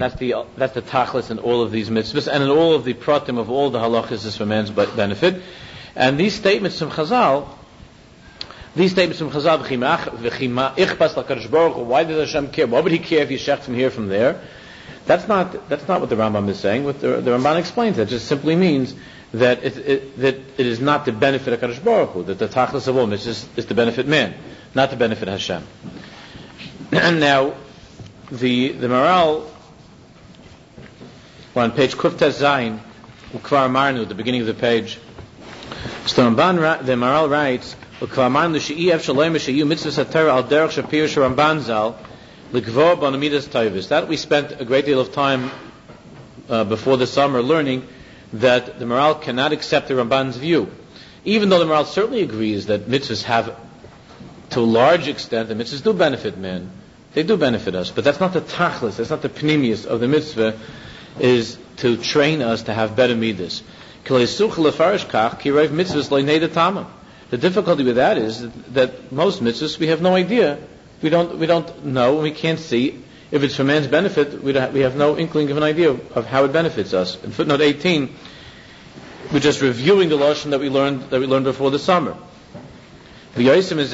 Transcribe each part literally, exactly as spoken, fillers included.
That's the that's the tachlis in all of these mitzvahs, and in all of the pratim of all the halachas is for man's benefit. And these statements from Chazal, these statements from Chazal, v'chima ichpas l'kadosh baruch hu, why does Hashem care? Why would He care if you shecht from here, from there? That's not that's not what the Rambam is saying. What the, the Ramban explains, that just simply means that it, it, that it is not to benefit HaKadosh Baruch Hu, that the tachlis of all mitzvahs is to benefit man, not to benefit Hashem. And now, the the Maral, well, on page Kuftes Zayin, Ukvar Marnu, at the beginning of the page, so the Ramban, the Maral writes, Ukvar Marnu she'i ef shalom she'yu mitzvahs haTorah al derech shapir she'Ramban zal l'kvor b'namidas toivus. That we spent a great deal of time uh, before the summer learning that the Maral cannot accept the Ramban's view, even though the Maral certainly agrees that mitzvahs have, to a large extent, the mitzvahs do benefit man. They do benefit us, but that's not the tachlis, that's not the pnimius of the mitzvah, is to train us to have better midas. The difficulty with that is that most mitzvahs we have no idea. We don't we don't know, and we can't see. If it's for man's benefit, we, don't, we have no inkling of an idea of, of how it benefits us. In footnote eighteen, we're just reviewing the lashon that we learned that we learned before the summer. If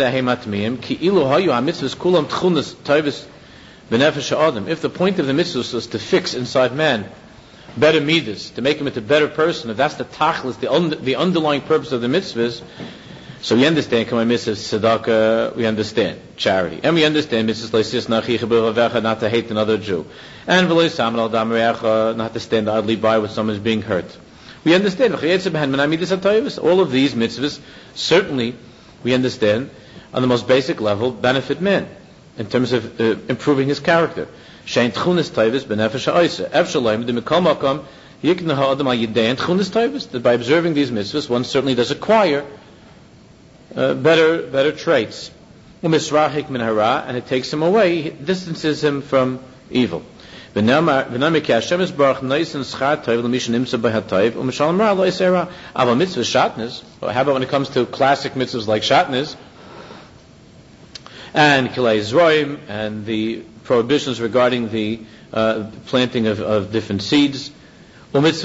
the point of the mitzvah was to fix inside man better midas, to make him into a better person, if that's the tachlis, the, un- the underlying purpose of the mitzvahs, so we understand, come on, mitzvahs, tzedakah, we understand, charity. And we understand mitzvahs, not to hate another Jew. And not to stand idly by when someone is being hurt. We understand. All of these mitzvahs, certainly, we understand, on the most basic level, benefit man, in terms of uh, improving his character. That by observing these mitzvahs, one certainly does acquire uh, better better traits. And it takes him away, it distances him from evil. How about when it comes to classic mitzvahs like shatnez and kilei zroim and the prohibitions regarding the uh, planting of, of different seeds, or that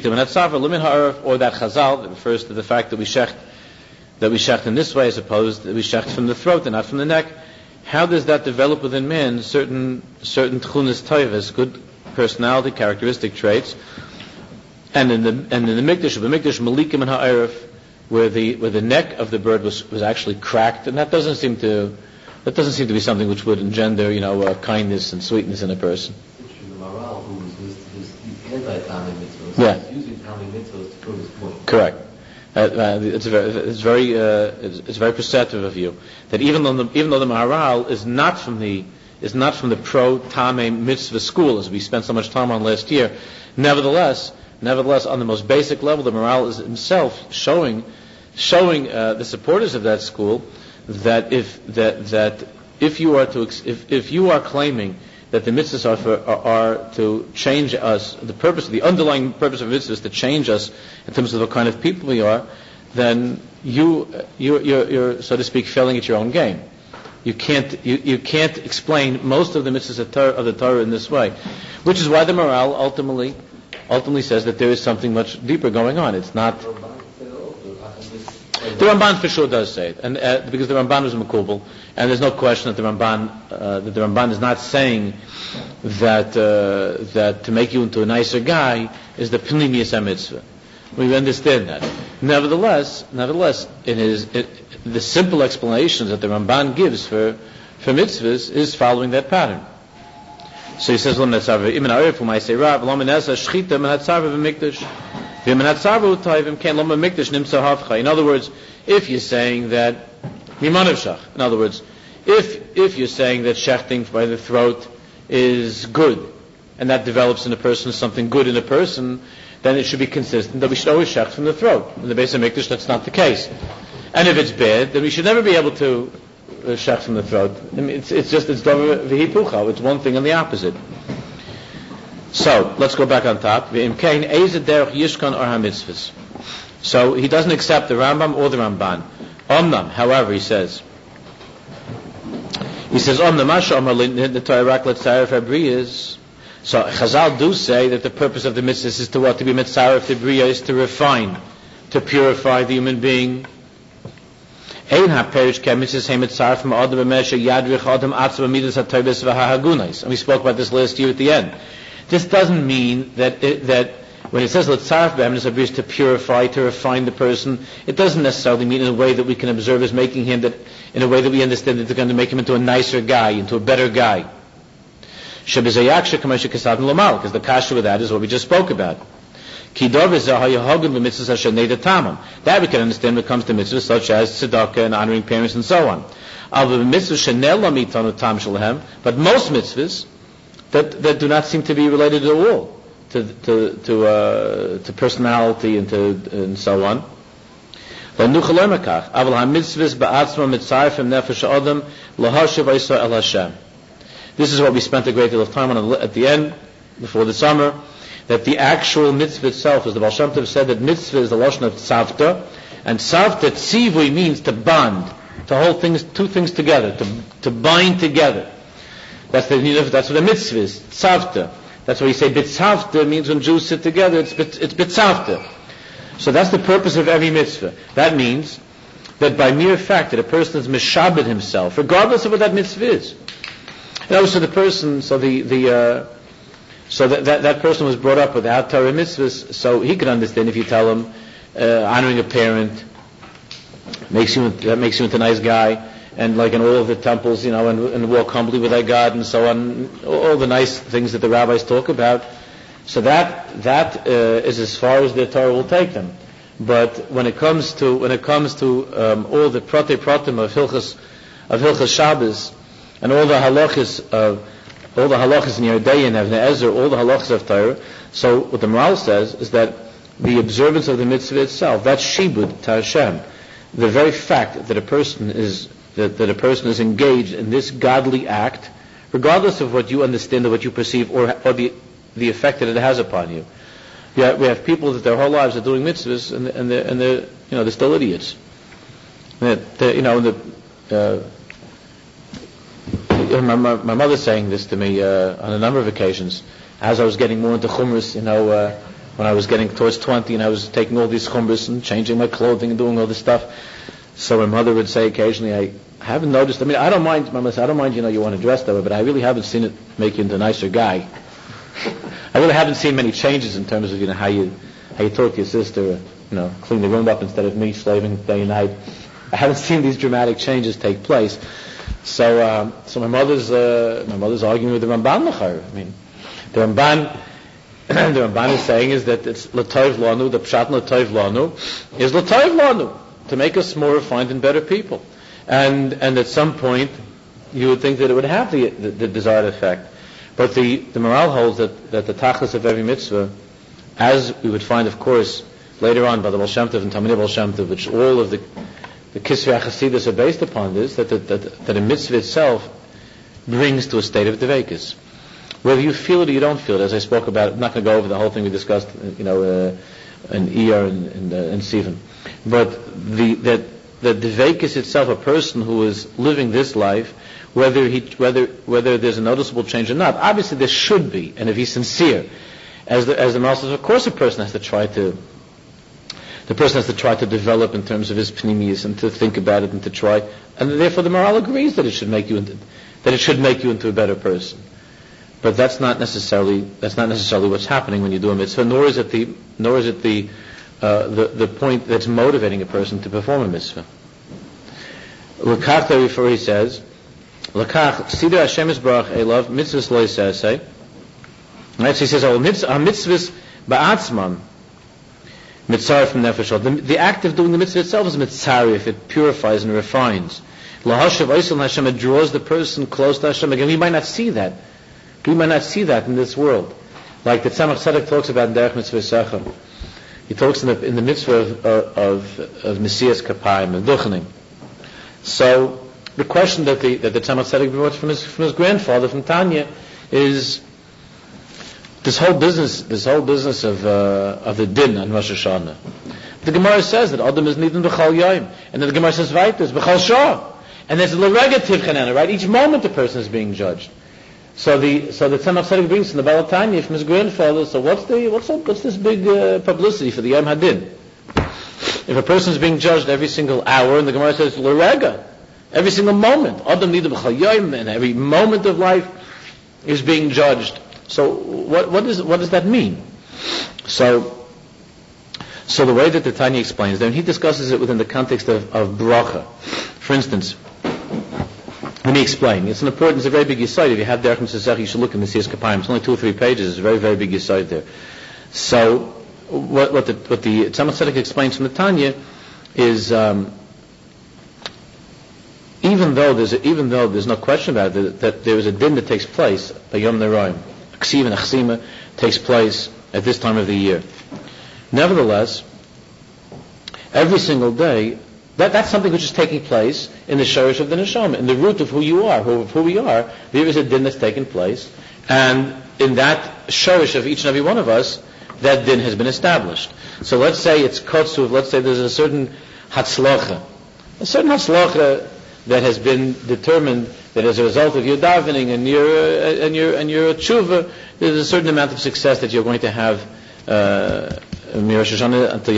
chazal that refers to the fact that we shecht that we shecht in this way as opposed to that we shecht from the throat and not from the neck. How does that develop within man certain certain tchunas toivas, good personality, characteristic traits? And in the and in the mikdash, the mikdash malikim and ha'arif, where the where the neck of the bird was, was actually cracked, and that doesn't seem to that doesn't seem to be something which would engender, you know, uh, kindness and sweetness in a person. The Maral, who is anti-Tamei mitzvahs, yeah, is using Tamei mitzvahs to prove his point. Correct. Uh, uh, it's very, it's very, uh, it's, it's very perceptive of you that even though the, even though the Maharal is not from the is not from the pro Tamei mitzvah school, as we spent so much time on last year, nevertheless, nevertheless, on the most basic level, the Maharal is himself showing showing uh, the supporters of that school that if that that if you are to if if you are claiming that the mitzvahs are, for, are, are to change us, the purpose, the underlying purpose of mitzvahs is to change us in terms of the kind of people we are, then you, you you're, you're, so to speak, failing at your own game. You can't, you, you can't explain most of the mitzvahs of, Torah, of the Torah in this way, which is why the Maral ultimately, ultimately says that there is something much deeper going on. It's not. The Ramban for sure does say it, and uh, because the Ramban was Makubal, and there's no question that the Ramban uh, that the Ramban is not saying that uh, that to make you into a nicer guy is the Pnimius HaMitzvah. We understand that. Nevertheless, nevertheless, in his it, the simple explanations that the Ramban gives for for mitzvahs is following that pattern. So he says, in other words, if you're saying that, in other words, if if you're saying that shechting by the throat is good, and that develops in a person something good in a person, then it should be consistent that we should always shecht from the throat. In the base of Mikdash, that's not the case. And if it's bad, then we should never be able to uh, shecht from the throat. I mean, it's, it's just, it's v'hipucha, it's one thing and the opposite. So, let's go back on top. So, he doesn't accept the Rambam or the Ramban. Omnam, however, he says, he says, Omnam Masha Omar the Torah Rak Letzaref Abriyas. So Chazal do say that the purpose of the mitzvah is to what? To be mitzaref to bria, is to refine, to purify the human being. And we spoke about this last year at the end. This doesn't mean that it, that when it says L'tzaref b'emes to purify, to refine the person, it doesn't necessarily mean in a way that we can observe as making him, that in a way that we understand that it's going to make him into a nicer guy, into a better guy. Because the kasha with that is what we just spoke about. That we can understand when it comes to mitzvahs such as tzedakah and honoring parents and so on. But most mitzvahs that, that do not seem to be related at all to to to, uh, to personality and to and so on. This is what we spent a great deal of time on at the end, before the summer, that the actual mitzvah itself, as the Baal Shem Tov said, that mitzvah is the lashon of tzavta, and tzavta tzivui means to bond, to hold things, two things together, to to bind together. That's the that's what a mitzvah is, tzavta. That's why you say bitzavta means when Jews sit together, it's it's bitzavta. So that's the purpose of every mitzvah. That means that by mere fact that a person is mishabed himself, regardless of what that mitzvah is. And also the person, so the the uh, so that, that that person was brought up without Torah mitzvahs, so he can understand if you tell him uh, honoring a parent makes you that makes you into a nice guy, and like in all of the temples, you know, and, and walk humbly with thy God and so on, all the nice things that the rabbis talk about. So that that uh, is as far as the Torah will take them. But when it comes to when it comes to um, all the prate pratim of Hilchas of Hilchas Shabbos, and all the halachas of all the halachas in Yerdei and Avnei Ezer, all the halachas of Torah. So what the Maral says is that the observance of the mitzvah itself, that's shibud to Hashem. The very fact that a person is that, that a person is engaged in this godly act, regardless of what you understand or what you perceive, or, or the the effect that it has upon you. Yeah, we have people that their whole lives are doing mitzvahs, and and they're, and they're you know they're still idiots. That you know the. Uh, My, my, my mother saying this to me uh, on a number of occasions as I was getting more into chumras, you know, uh, when I was getting towards twenty and I was taking all these chumras and changing my clothing and doing all this stuff. So my mother would say occasionally, I haven't noticed, I mean, I don't mind, my mother said, I don't mind, you know, you want to dress that way, but I really haven't seen it make you into a nicer guy. I really haven't seen many changes in terms of, you know, how you how you talk to your sister, you know, clean the room up instead of me slaving day and night. I haven't seen these dramatic changes take place. So, um, so my mother's uh, my mother's arguing with the Ramban Lachar. I mean, the Ramban, the Ramban is saying is that it's l'toiv lanu. The pshat l'toiv lanu is l'toiv lanu, to make us more refined and better people. And and at some point, you would think that it would have the the, the desired effect. But the the Maral holds that that the tachlis of every mitzvah, as we would find, of course, later on by the Baal Shem Tov and Talmidei Baal Shem Tov, which all of the The Kisvei HaChasidus are based upon this, that, that, that, that a mitzvah itself brings to a state of deveikus. Whether you feel it or you don't feel it, as I spoke about, I'm not going to go over the whole thing we discussed, you know, uh, in Iyar and, and, uh, and Sivan. But the, that, that deveikus itself, a person who is living this life, whether he, whether, whether there's a noticeable change or not, obviously there should be, and if he's sincere, as the, as the Maral says, of course a person has to try to The person has to try to develop in terms of his pnimius and to think about it and to try, and therefore the Maral agrees that it should make you into, that it should make you into a better person. But that's not necessarily that's not necessarily what's happening when you do a mitzvah. Nor is it the nor is it the uh, the the point that's motivating a person to perform a mitzvah. L'kach therefore he says, L'kach siddur Hashem Yisbarach elav mitzvahs lo yisasei. Right, so he says, "Oh, mitzvahs ba'atzman." Mitzaref from nefesh. The, the act of doing the mitzvah itself is mitzaref. It purifies and refines. Lahashav Oisel Hashem. It draws the person close to Hashem. Again, we might not see that. We might not see that in this world. Like the Tzemach Tzedek talks about in Derech Mitzvah Sechem. He talks in the, in the mitzvah of of, of Messias Kapayim and Duchening. So the question that the that the Tzemach Tzedek brought from his from his grandfather from Tanya is. This whole business, this whole business of uh, of the din on Rosh Hashanah. The Gemara says that Adam is needed b'chal yom, and then the Gemara says right, there's b'chal shah, and there's a l'regativ chanana, right? Each moment the person is being judged. So the so the Tzemach Tzedek brings from the Baal Tanya from his grandfather. So what's the what's the, what's this big uh, publicity for the Yom Hadin? If a person is being judged every single hour, and the Gemara says l'rega, every single moment, Adam nidam b'chol yom, and every moment of life is being judged. So what what is what does that mean? So so the way that the Tanya explains that, and he discusses it within the context of, of bracha. For instance, let me explain. It's an important, it's a very big yesod. If you have Derech Mitzvah, you should look in the Siyas Kapayim. It's only two or three pages. It's a very, very big yesod there. So, what, what the what the Tzemach Tzedek explains from the Tanya is, um, even though there's a, even though there's no question about it that, that there is a din that takes place by Yom Neroim, Ksiv and Achsima takes place at this time of the year. Nevertheless, every single day, That, that's something which is taking place in the shorish of the neshama, in the root of who you are, who, of who we are. There is a din that's taken place, and in that shorish of each and every one of us, that din has been established. So let's say it's kotsuv, let's say there's a certain hatzlacha, a certain hatzlacha that has been determined that as a result of your davening and your uh, and your and your tshuva, there's a certain amount of success that you're going to have. Uh, There's a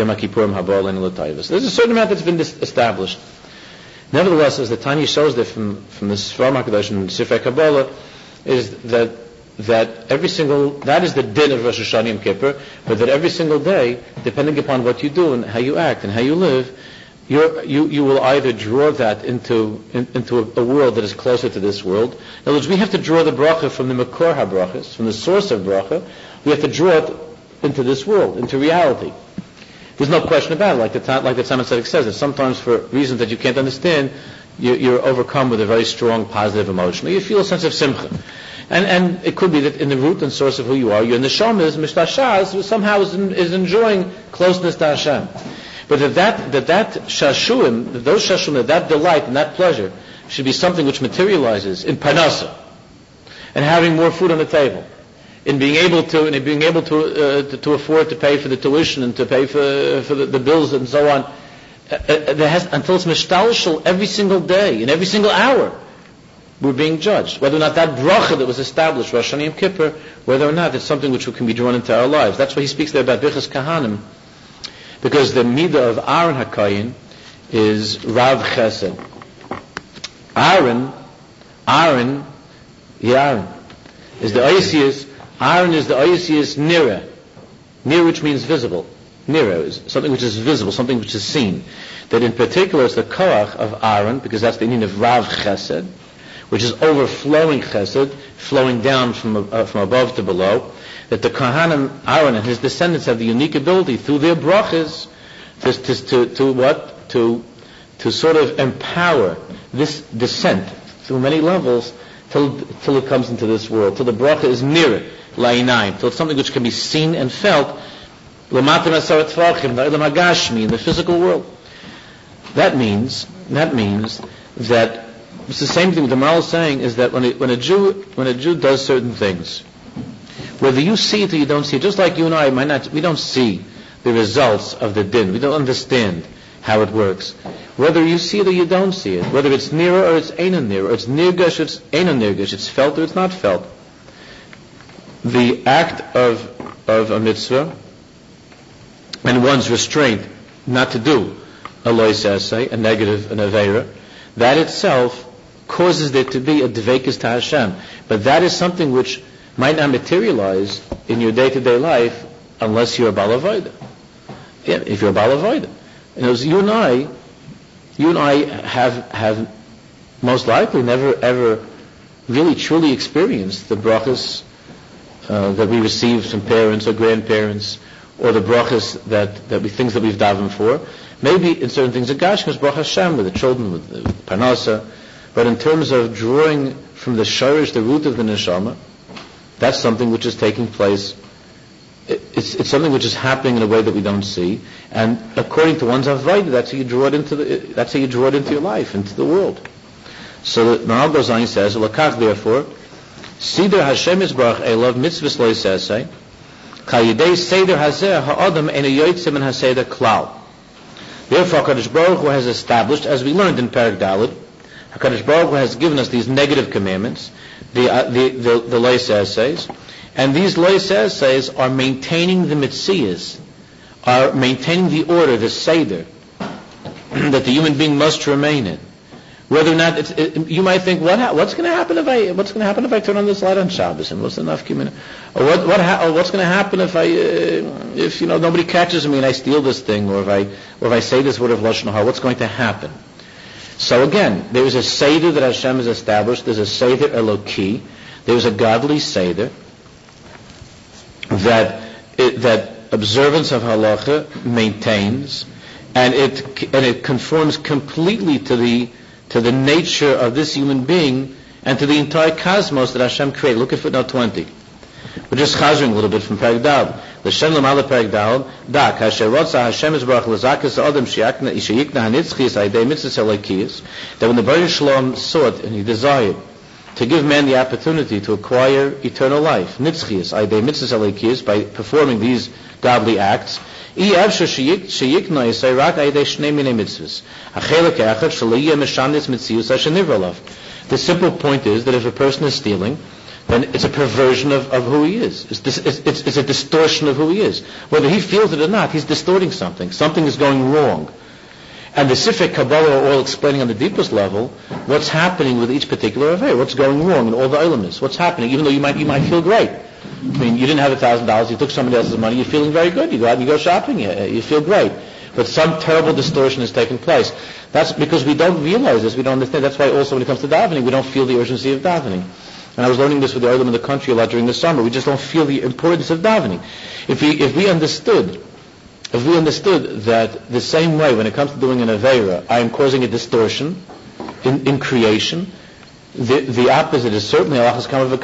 certain amount that's been established. Nevertheless, as the Tanya shows there from, from the Sfarim HaKadosh and Sifrei Kabbalah, is that that every single, that is the din of Rosh Hashanah Yom Kippur, but that every single day, depending upon what you do and how you act and how you live, you're, you you will either draw that into in, into a, a world that is closer to this world. In other words, we have to draw the bracha from the Makor HaBrachas, from the source of bracha. We have to draw it into this world, into reality. There's no question about it. Like the like the Tzemach Tzedek says, that sometimes for reasons that you can't understand, you, you're overcome with a very strong positive emotion. You feel a sense of simcha, and and it could be that in the root and source of who you are, your neshama is mishtashas, somehow is, is enjoying closeness to Hashem. But that that that, that shashuim, that those shashuim, that, that delight and that pleasure should be something which materializes in parnasa, and having more food on the table, in being able to, and in being able to, uh, to to afford to pay for the tuition and to pay for for the, the bills and so on. Uh, uh, there has, until it's mishtalshel every single day, in every single hour, we're being judged. Whether or not that bracha that was established, Rosh Hashanah Yom Kippur, whether or not it's something which can be drawn into our lives. That's why he speaks there about Birchas Kahanim, because the midah of Aaron HaKayin is Rav Chesed. Aaron, Aaron, Aaron is the Oisius. Aaron is the Oisius Nira. Nira, which means visible. Nira is something which is visible, something which is seen. That in particular is the koach of Aaron, because that's the meaning of Rav Chesed, which is overflowing Chesed, flowing down from uh, from above to below. That the Kohanim, Aaron and his descendants have the unique ability through their brachas to, to, to, to what? To, to sort of empower this descent through many levels till, till it comes into this world, till the bracha is near it. La'inayim, till it's something which can be seen and felt, l'matim asarat tvachim, l'a'ilam hagashmi, in the physical world. That means, that means that it's the same thing the Maral is saying, is that when a, when a Jew, when a Jew does certain things, whether you see it or you don't see it, just like you and I might not, we don't see the results of the din, we don't understand how it works. Whether you see it or you don't see it, whether it's nearer or it's ain't nearer, or it's nirgash or it's ain't nirgash, it's felt or it's not felt. The act of of a mitzvah and one's restraint not to do a lois essay, a negative, an aveira, that itself causes there to be a dveikus to Hashem. But that is something which might not materialize in your day-to-day life unless you're a Baal Avodah. Yeah, if you're a Baal Avodah. And it was you and I, you and I have have most likely never ever really truly experienced the brachas Uh, that we receive from parents or grandparents, or the brachas that, that we things that we've davened for. Maybe in certain things, a gashmas bracha Hashem with the children, with the parnasa, but in terms of drawing from the shorish, the root of the neshama, that's something which is taking place. It, it's, it's something which is happening in a way that we don't see, and according to one's avodah, that's how you draw it into the. That's how you draw it into your life, into the world. So the Maral goes on, he says, "Lakach therefore." Seder Hashem Yisbarach Elav mitzvahs lo yisasei Kayidei Seder Hazeh Ha'adam Ena Yotzim and Haseder Klal. Therefore, HaKadosh Baruch Hu has established, as we learned in Perek Daled, HaKadosh Baruch Hu has given us these negative commandments the uh, the the, the Leis essays, and these Leis essays are maintaining the mitzvahs, are maintaining the order, the seder that the human being must remain in. Whether or not it's, it, you might think, what ha- what's going to happen if I what's going to happen if I turn on this light on Shabbos, and what's the nafka? Or what what ha- or what's going to happen if I uh, if you know nobody catches me and I steal this thing, or if I or if I say this word of lashon hara, what's going to happen? So again, there is a seder that Hashem has established. There's a seder Eloki. There's a godly seder that it, that observance of halacha maintains, and it and it conforms completely to the to the nature of this human being and to the entire cosmos that Hashem created. Look at footnote twenty. We're just chazering a little bit from Perek Dal. L'shem l'mala Perek Dal, da, kasher rotza Hashem Yisbarach l'zakas adam sheyikna hanitzchis aydei mitzvahs elokiyos, that when the Baruch Shalom sought and he desired to give man the opportunity to acquire eternal life, nitzchis aydei mitzvahs elokiyos, by performing these godly acts, the simple point is that if a person is stealing, then it's a perversion of, of who he is. It's, dis, it's, it's, it's a distortion of who he is. Whether he feels it or not, he's distorting something. Something is going wrong. And the Sifrei Kabbalah are all explaining on the deepest level what's happening with each particular affair, what's going wrong in all the elements, what's happening, even though you might you might feel great. I mean, you didn't have a thousand dollars, you took somebody else's money, you're feeling very good. You go out and you go shopping, you, you feel great. But some terrible distortion has taken place. That's because we don't realize this, we don't understand. That's why also when it comes to davening, we don't feel the urgency of davening. And I was learning this with the Olim in the country a lot during the summer. We just don't feel the importance of davening. If we if we understood, if we understood that the same way when it comes to doing an Aveira, I am causing a distortion in, in creation, The, the opposite is certainly when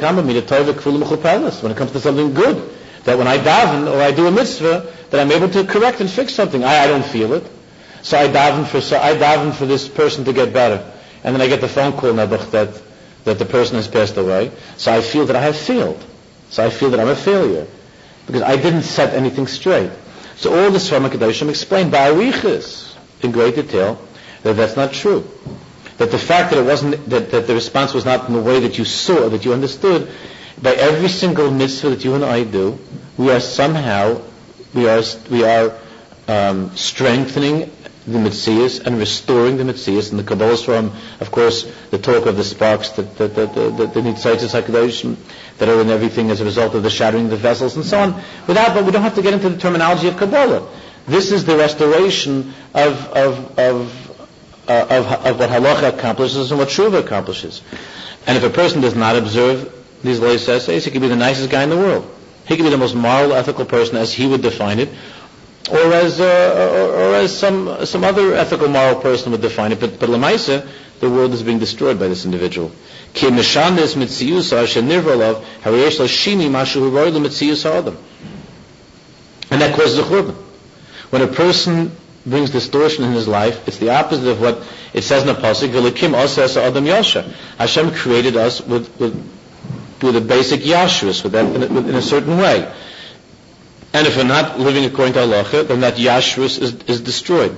it comes to something good, that when I daven or I do a mitzvah, that I'm able to correct and fix something. I, I don't feel it, so I daven for so I daven for this person to get better, and then I get the phone call Nebuch that that the person has passed away. So I feel that I have failed. So I feel that I'm a failure because I didn't set anything straight. So all the Sfar Kedoshim explain by Arichas in great detail that that's not true. That the fact that it wasn't, that, that the response was not in the way that you saw, that you understood, by every single mitzvah that you and I do, we are somehow, we are, we are um, strengthening the mitzvahs and restoring the mitzvahs. And the Kabbalah from, of course, the talk of the sparks, that that that that the Nitzitzis HaKadoshim that are in everything as a result of the shattering of the vessels and so on. Without, but we don't have to get into the terminology of Kabbalah. This is the restoration of of of. Uh, of, of what halacha accomplishes and what tshuva accomplishes. And if a person does not observe these Leis essays, he could be the nicest guy in the world. He could be the most moral, ethical person as he would define it, or as uh, or, or as some some other ethical, moral person would define it. But but lemaisa, the world is being destroyed by this individual. Ki mishandes mitzius ashenirvolav hariyesh lashini mashu huroy lemitzius ha'adam, and that causes a churban. When a person brings distortion in his life, it's the opposite of what it says in the pasuk. V'lekim asas adam yasha. Hashem created us with with, with a basic yashrus, with that in a, in a certain way. And if we're not living according to halacha, then that yashrus is, is destroyed.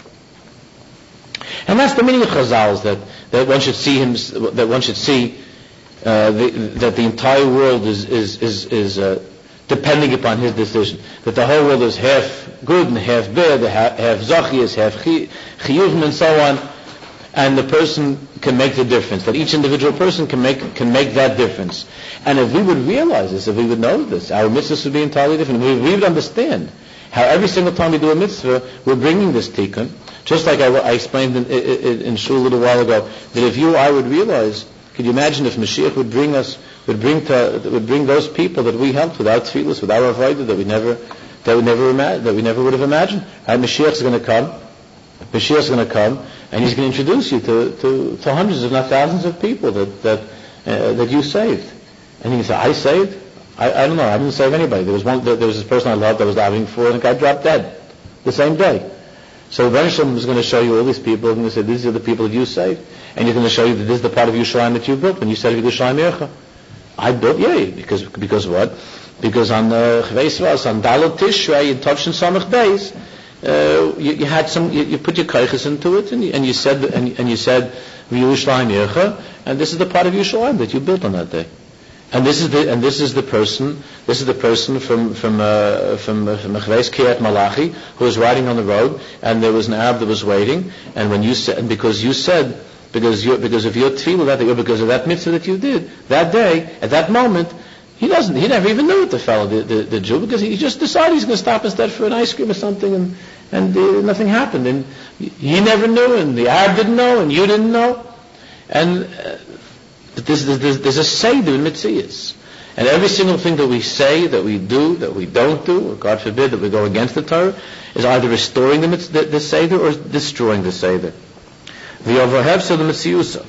And that's the meaning of Chazal, that that one should see him, that one should see uh, the, that the entire world is is is is. Uh, depending upon his decision. That the whole world is half good and half bad, half zachias, half chiyuvim, and so on, and the person can make the difference. That each individual person can make can make that difference. And if we would realize this, if we would know this, our mitzvahs would be entirely different. We, we would understand how every single time we do a mitzvah, we're bringing this tikkun. Just like I, I explained in, in, in Shul a little while ago, that if you or I would realize, could you imagine if Mashiach would bring us would bring to would bring those people that we helped without tefillas, without avodah, that we never that we never imagine, that we never would have imagined. Right? Mashiach is going to come. Mashiach is going to come, and he's going to introduce you to, to, to hundreds, if not thousands, of people that that uh, that you saved. And he said, "I saved? I, I don't know. I didn't save anybody. There was one. There was this person I loved that was davening for, and the guy dropped dead the same day." So Rebbeinu Shalom is going to show you all these people, and going to say, "These are the people that you saved," and he's going to show you that this is the part of Yerushalayim that you built when you said Yerushalayim Yercha. I built, yeah, because because what? Because on the Chveisvas, on Dalot Tishrei, in Tovshin Samach Beis, uh, you, you had some, you, you put your kaiches into it, and you, and you said, and, and you said, v'Yerushalayim Yecha, and this is the part of Yerushalayim that you built on that day. And this is the and this is the person this is the person from from uh, from uh, from Mechves Kiryat Malachi who was riding on the road, and there was an Arab that was waiting, and when you said and because you said because you because of your tefillah that day, because of that mitzvah that you did that day at that moment, he doesn't he never even knew it, the fellow the, the, the Jew, because he just decided he's going to stop instead for an ice cream or something, and and uh, nothing happened, and he never knew, and the Arab didn't know, and you didn't know, and. Uh, But there's, there's, there's a seder in Metzias. And every single thing that we say, that we do, that we don't do, or God forbid that we go against the Torah, is either restoring the, the, the seder or destroying the seder. V'yovahev the Metziusa.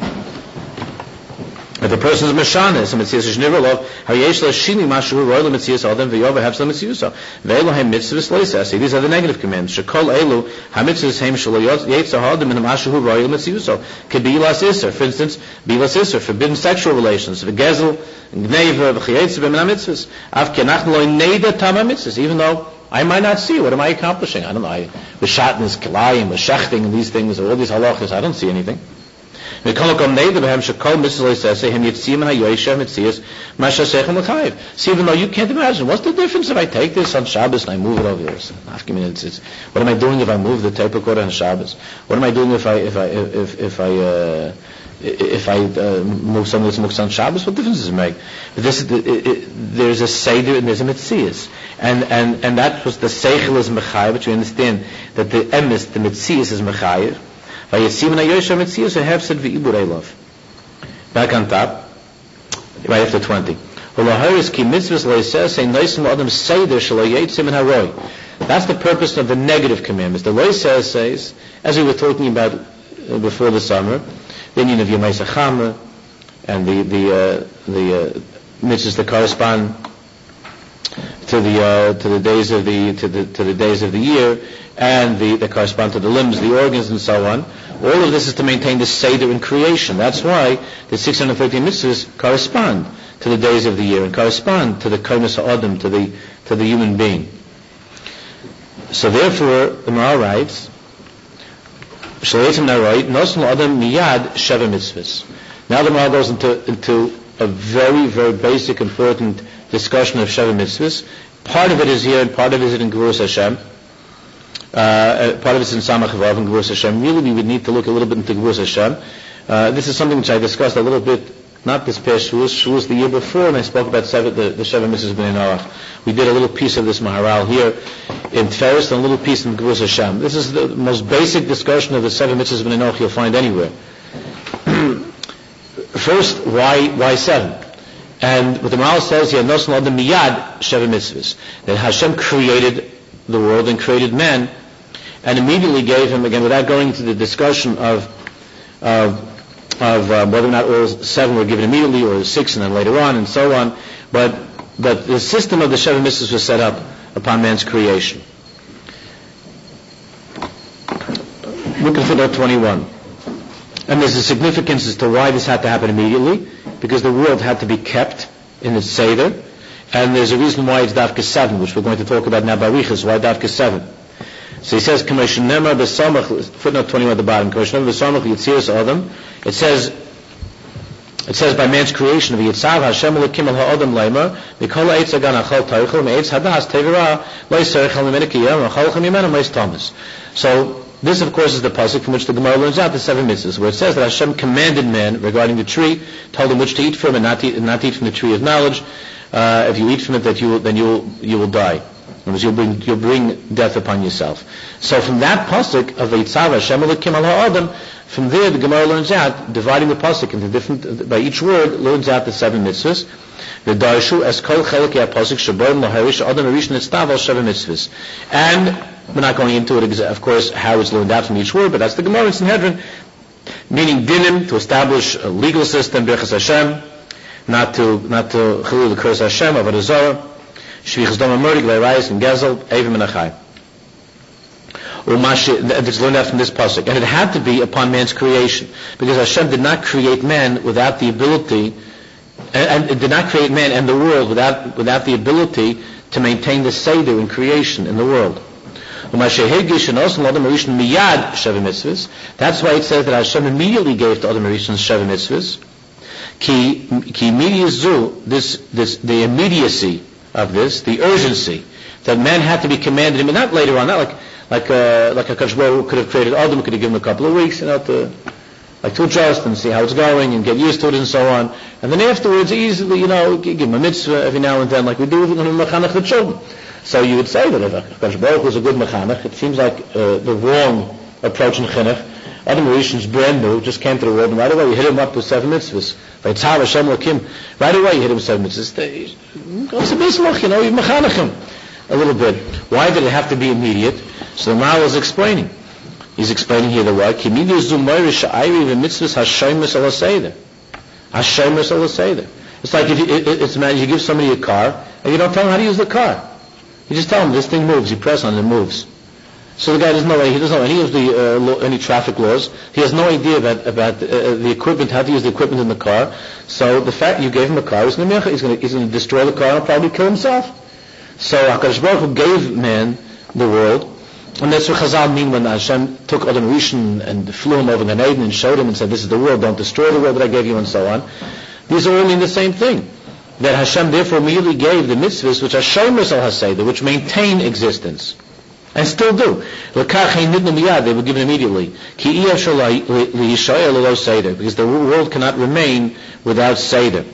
If the person is Meshanis, and Metzias is Nirolov, how yesh l'shini mashu roy l'Metzias adam v'yovahev the Metziusa. Ve'elohem mitzvahs leisasi. These are the negative commands. Shekol elu ha-mitzvahs heim shelo yetza ha'adam in mashu roy l'Metziusa. Could be bilas iser, for instance, bilas iser, forbidden sexual relations, v'gezel, gneva, v'chiyetza b'min ha-mitzvahs. Av kenach lo neida tam ha-mitzvahs. Even though I might not see, what am I accomplishing? I don't know. I was shatnez, kilayim, was shechting, and these things, all these halachas, I don't see anything. So even though you can't imagine, what's the difference if I take this on Shabbos and I move it over here? It's, it's, what am I doing if I move the tape recorder on Shabbos? What am I doing if I if I if if I uh, if I uh, move some of this muktzah on Shabbos? What difference does it make? This, it, it, there's a seder and there's a mitzias, and and and that was the seichel is mechayev, but you understand that the emes, the mitzias is mechayev. Back on top, right after twenty. That's the purpose of the negative commandments. The Loy says, says, as we were talking about uh, before the summer, the union of Yom HaChamah and the the uh, the uh, mitzvahs that correspond to the uh, to the days of the to the to the days of the year, and the that correspond to the limbs, the organs, and so on. All of this is to maintain the seder in creation. That's why the six hundred thirteen mitzvahs correspond to the days of the year and correspond to the konos ha'adam, to the to the human being. So therefore, the Maharal writes, "Shleitim naroid nosnu adam miyad sheva mitzvahs." Now the Maharal goes into into a very very basic important discussion of sheva mitzvahs. Part of it is here, and part of it is in Gevurus Hashem. Uh, part of it's in Samach Vav and Gevurus Hashem. Really, we would need to look a little bit into Gevurus Hashem. Uh, this is something which I discussed a little bit, not this past Shavuos, Shavuos the year before, and I spoke about seven, the, the Sheva Mitzvahs B'nai Noach. We did a little piece of this Maharal here in Tferes and a little piece in Gevurus Hashem. This is the most basic discussion of the seven Mitzvahs B'nai Noach you'll find anywhere. First, why why seven? And what the Maharal says here, Nosnu Adam Miyad Sheva Mitzvahs, that Hashem created the world and created man, and immediately gave him, again, without going into the discussion of of, of uh, whether or not all seven were given immediately, or six and then later on, and so on, but but the system of the Sheva Mitzvahs was set up upon man's creation. Look at footnote twenty-one. And there's a significance as to why this had to happen immediately, because the world had to be kept in its Seder, and there's a reason why it's Dafka seven, which we're going to talk about now, Barichas, why Dafka seven. So he says, Commission Nemar B'Samach, footnote twenty-one at the bottom, Commission Nemar B'Samach Yitzias Adam. It says, it says by man's creation of Yitzav Hashem Elokim Al Ha'adam Leimar Mikol Eitz Agan Achal Teichel Me'etz Hadas Tevira Lo Yisarechel Mimena Kiyam Achal Chamimena Meis Thomas. So this, of course, is the pasuk from which the Gemara learns out the seven mitzvahs, where it says that Hashem commanded man regarding the tree, told him which to eat from and not to eat, and not to eat from the tree of knowledge. Uh, if you eat from it, that you will, then you will you will die. In other words, you'll bring you'll bring death upon yourself. So from that pasuk of Eitzav Hashem Elokim Al Ha'adam, from there the Gemara learns out, dividing the pasuk into different, by each word learns out the seven mitzvahs. The darshu as kol chelek pasuk shaboim laharish adam arishon etzav al seven mitzvahs. And we're not going into it, of course, how it's learned out from each word, but that's the Gemara in Sanhedrin, meaning dinim, to establish a legal system, birchas Hashem, not to not to chilul the curse Hashem, avodah zarah, shvichas dam amurig, leirayis and gezel, evim and achai. It's learned out from this pasuk, and it had to be upon man's creation, because Hashem did not create man without the ability, and, and did not create man and the world without without the ability to maintain the seder in creation in the world. That's why it says that Hashem immediately gave to Adam Rishon Sheva mitzvahs. Ki ki immediazu, this this the immediacy of this, the urgency that man had to be commanded. I mean, not later on, not like like uh, like a Kadosh Baruch Hu could have created Adam, could have given him a couple of weeks, you know, to like to adjust and see how it's going and get used to it and so on. And then afterwards, easily, you know, give him a mitzvah every now and then, like we do with the mechanech the children. So you would say that if Kadosh Baruch Hu was a good mechanech, it seems like uh, the wrong approach in chinuch. Adam Rishon's brand new, just came to the world, and right away you hit him up with seven mitzvahs. Right away you hit him with seven mitzvahs. Go to Bismillah, you know, you mechanech him a little bit. Why did it have to be immediate? So the Maral is explaining. He's explaining here the why. Kimidi zumayrish ayri v'mitzvahs hashoymes ala seder. Hashoymes ala seder. It's like if you, it, it's man, you give somebody a car and you don't tell him how to use the car. You just tell him this thing moves. You press on it, it moves. So the guy doesn't know. He doesn't know any of the uh, law, any traffic laws. He has no idea about about uh, the equipment, how to use the equipment in the car. So the fact you gave him a car, he's going to he's going to he's going to destroy the car and probably kill himself. So HaKadosh Baruch Hu gave man the world. And that's what Chazal mean when Hashem took Adam Rishon and flew him over Gan Eden and showed him and said, this is the world, don't destroy the world that I gave you, and so on. These are all mean the same thing. That Hashem therefore immediately gave the mitzvahs which are shomer al haseder, which maintain existence. And still do. They were given immediately. Because the world cannot remain without Seder.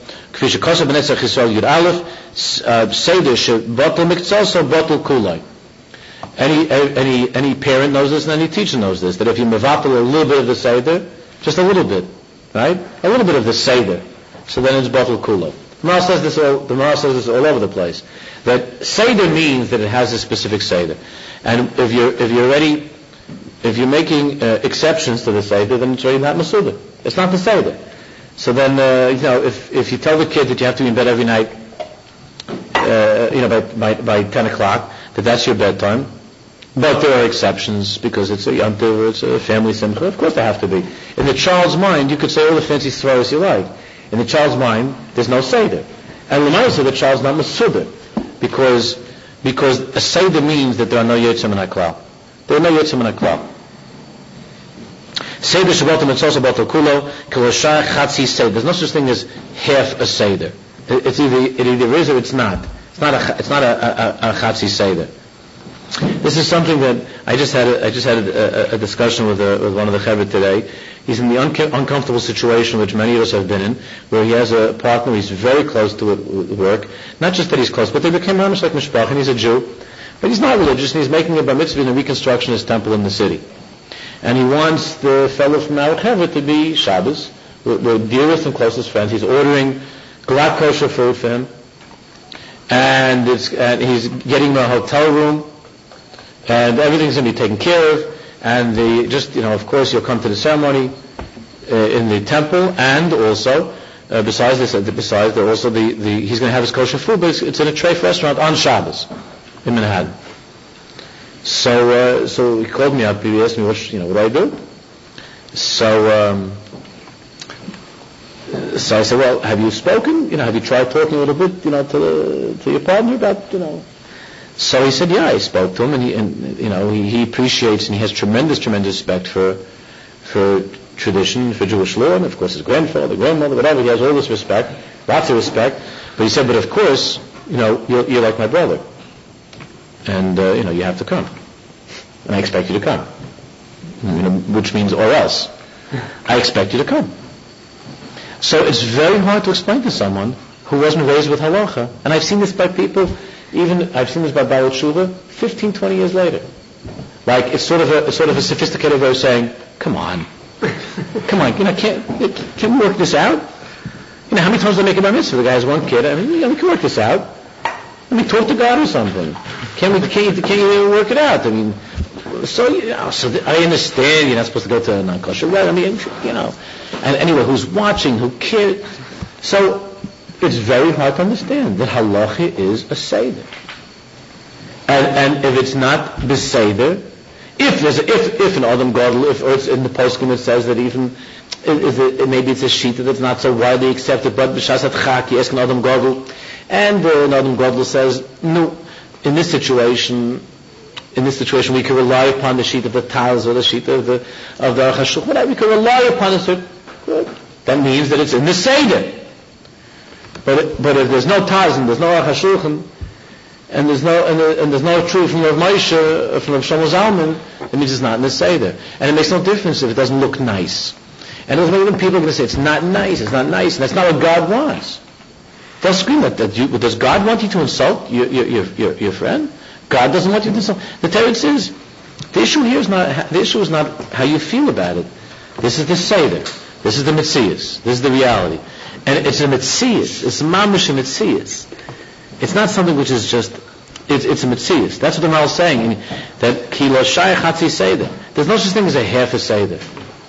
Any, any, any parent knows this, and any teacher knows this, that if you mevatel a little bit of the Seder, just a little bit, right? A little bit of the Seder, so then it's batel kula. The Maral says this all, the Maral says this all over the place. That Seder means that it has a specific Seder. And if you're, if you're already, if you're making uh, exceptions to the Seder, then it's already not Masuda. It's not the Seder. So then, uh, you know, if, if you tell the kid that you have to be in bed every night, uh, you know, by, by, by ten o'clock, that that's your bedtime, but there are exceptions because it's a Yom Tov, it's a family simcha. Of course, there have to be. In the child's mind, you could say all the fancy svaros you like. In the child's mind, there's no seder, and l'maisa the child's not masuda, because because a seder means that there are no yotzim and haklal. There are no yotzim and haklal. Seder shabbatim it's also batel kulo kiloshach chatzi seder. There's no such thing as half a seder. It's either it either is or it's not. It's not a it's not a, a, a chatzi seder. This is something that I just had. A, I just had a, a, a discussion with, a, with one of the Chevra today. He's in the unca- uncomfortable situation which many of us have been in, where he has a partner he's very close to at work. Not just that he's close, but they became mamish like mishpach, and he's a Jew, but he's not religious, and he's making a bar mitzvah in a reconstructionist temple in the city. And he wants the fellow from our Chevra to be Shabbos, the dearest and closest friends. He's ordering glad kosher food for him, and, it's, and he's getting him a hotel room. And everything's going to be taken care of, and the just you know, of course, you'll come to the ceremony uh, in the temple, and also uh, besides this, uh, besides there also the, the he's going to have his kosher food, but it's, it's in a treif restaurant on Shabbos in Manhattan. So uh, so he called me up. He asked me what you know what do I do. So um, so I said, well, have you spoken? You know, have you tried talking a little bit, you know, to the, to your partner about you know. So he said, yeah, I spoke to him, and he, and, you know, he, he appreciates and he has tremendous, tremendous respect for, for tradition, for Jewish law, and of course his grandfather, grandmother, whatever, he has all this respect, lots of respect. But he said, but of course, you know, you're, you're like my brother, and uh, you know, you have to come, and I expect you to come. You know, which means or else, I expect you to come. So it's very hard to explain to someone who wasn't raised with halacha, and I've seen this by people. Even I've seen this by Baal Tshuva fifteen, twenty years later. Like it's sort of a it's sort of a sophisticated way of saying, "Come on, come on, you know, can't can we work this out? You know, how many times do I make a bar mitzvah? The guy has one kid. I mean, you know, we can work this out. I mean, talk to God or something. Can we? Can you, can you work it out? I mean, so you know, so th- I understand you're not supposed to go to a non-kosher right? I mean, you know, and anyway, who's watching? Who cares? So. It's very hard to understand that halacha is a seder, and and if it's not beseder, if there's a, if if an adam gadol, if or it's in the poskim it says that even if it, maybe it's a shita that's not so widely accepted, but b'shas atchak you ask an adam gadol, and uh, an adam gadol says no, in this situation in this situation, we can rely upon the sheet of the Taz or the sheet of the of the Aruch HaShulchan. Whatever, we can rely upon it. So good. That means that it's in the Seder. But but if there's no Taz and there's no Aruch HaShulchan, and there's no and, there, and there's no truth from Rav Moshe, from Rav Shlomo Zalman, it means it's not in the Seder. And it makes no difference if it doesn't look nice. And even people are going to say it's not nice, it's not nice, and that's not what God wants. They'll scream at that. You, does God want you to insult your your, your, your your friend? God doesn't want you to insult. The teretz is, the issue here is not the issue is not how you feel about it. This is the Seder. This is the Metzias. This is the reality. And it's a Metzias. It's a mamish Metzias. It's not something which is just, it's, it's a Metzias. That's what the Maral is saying. That Kilo Shai Chatzi Seder. There's no such thing as a half a Seder.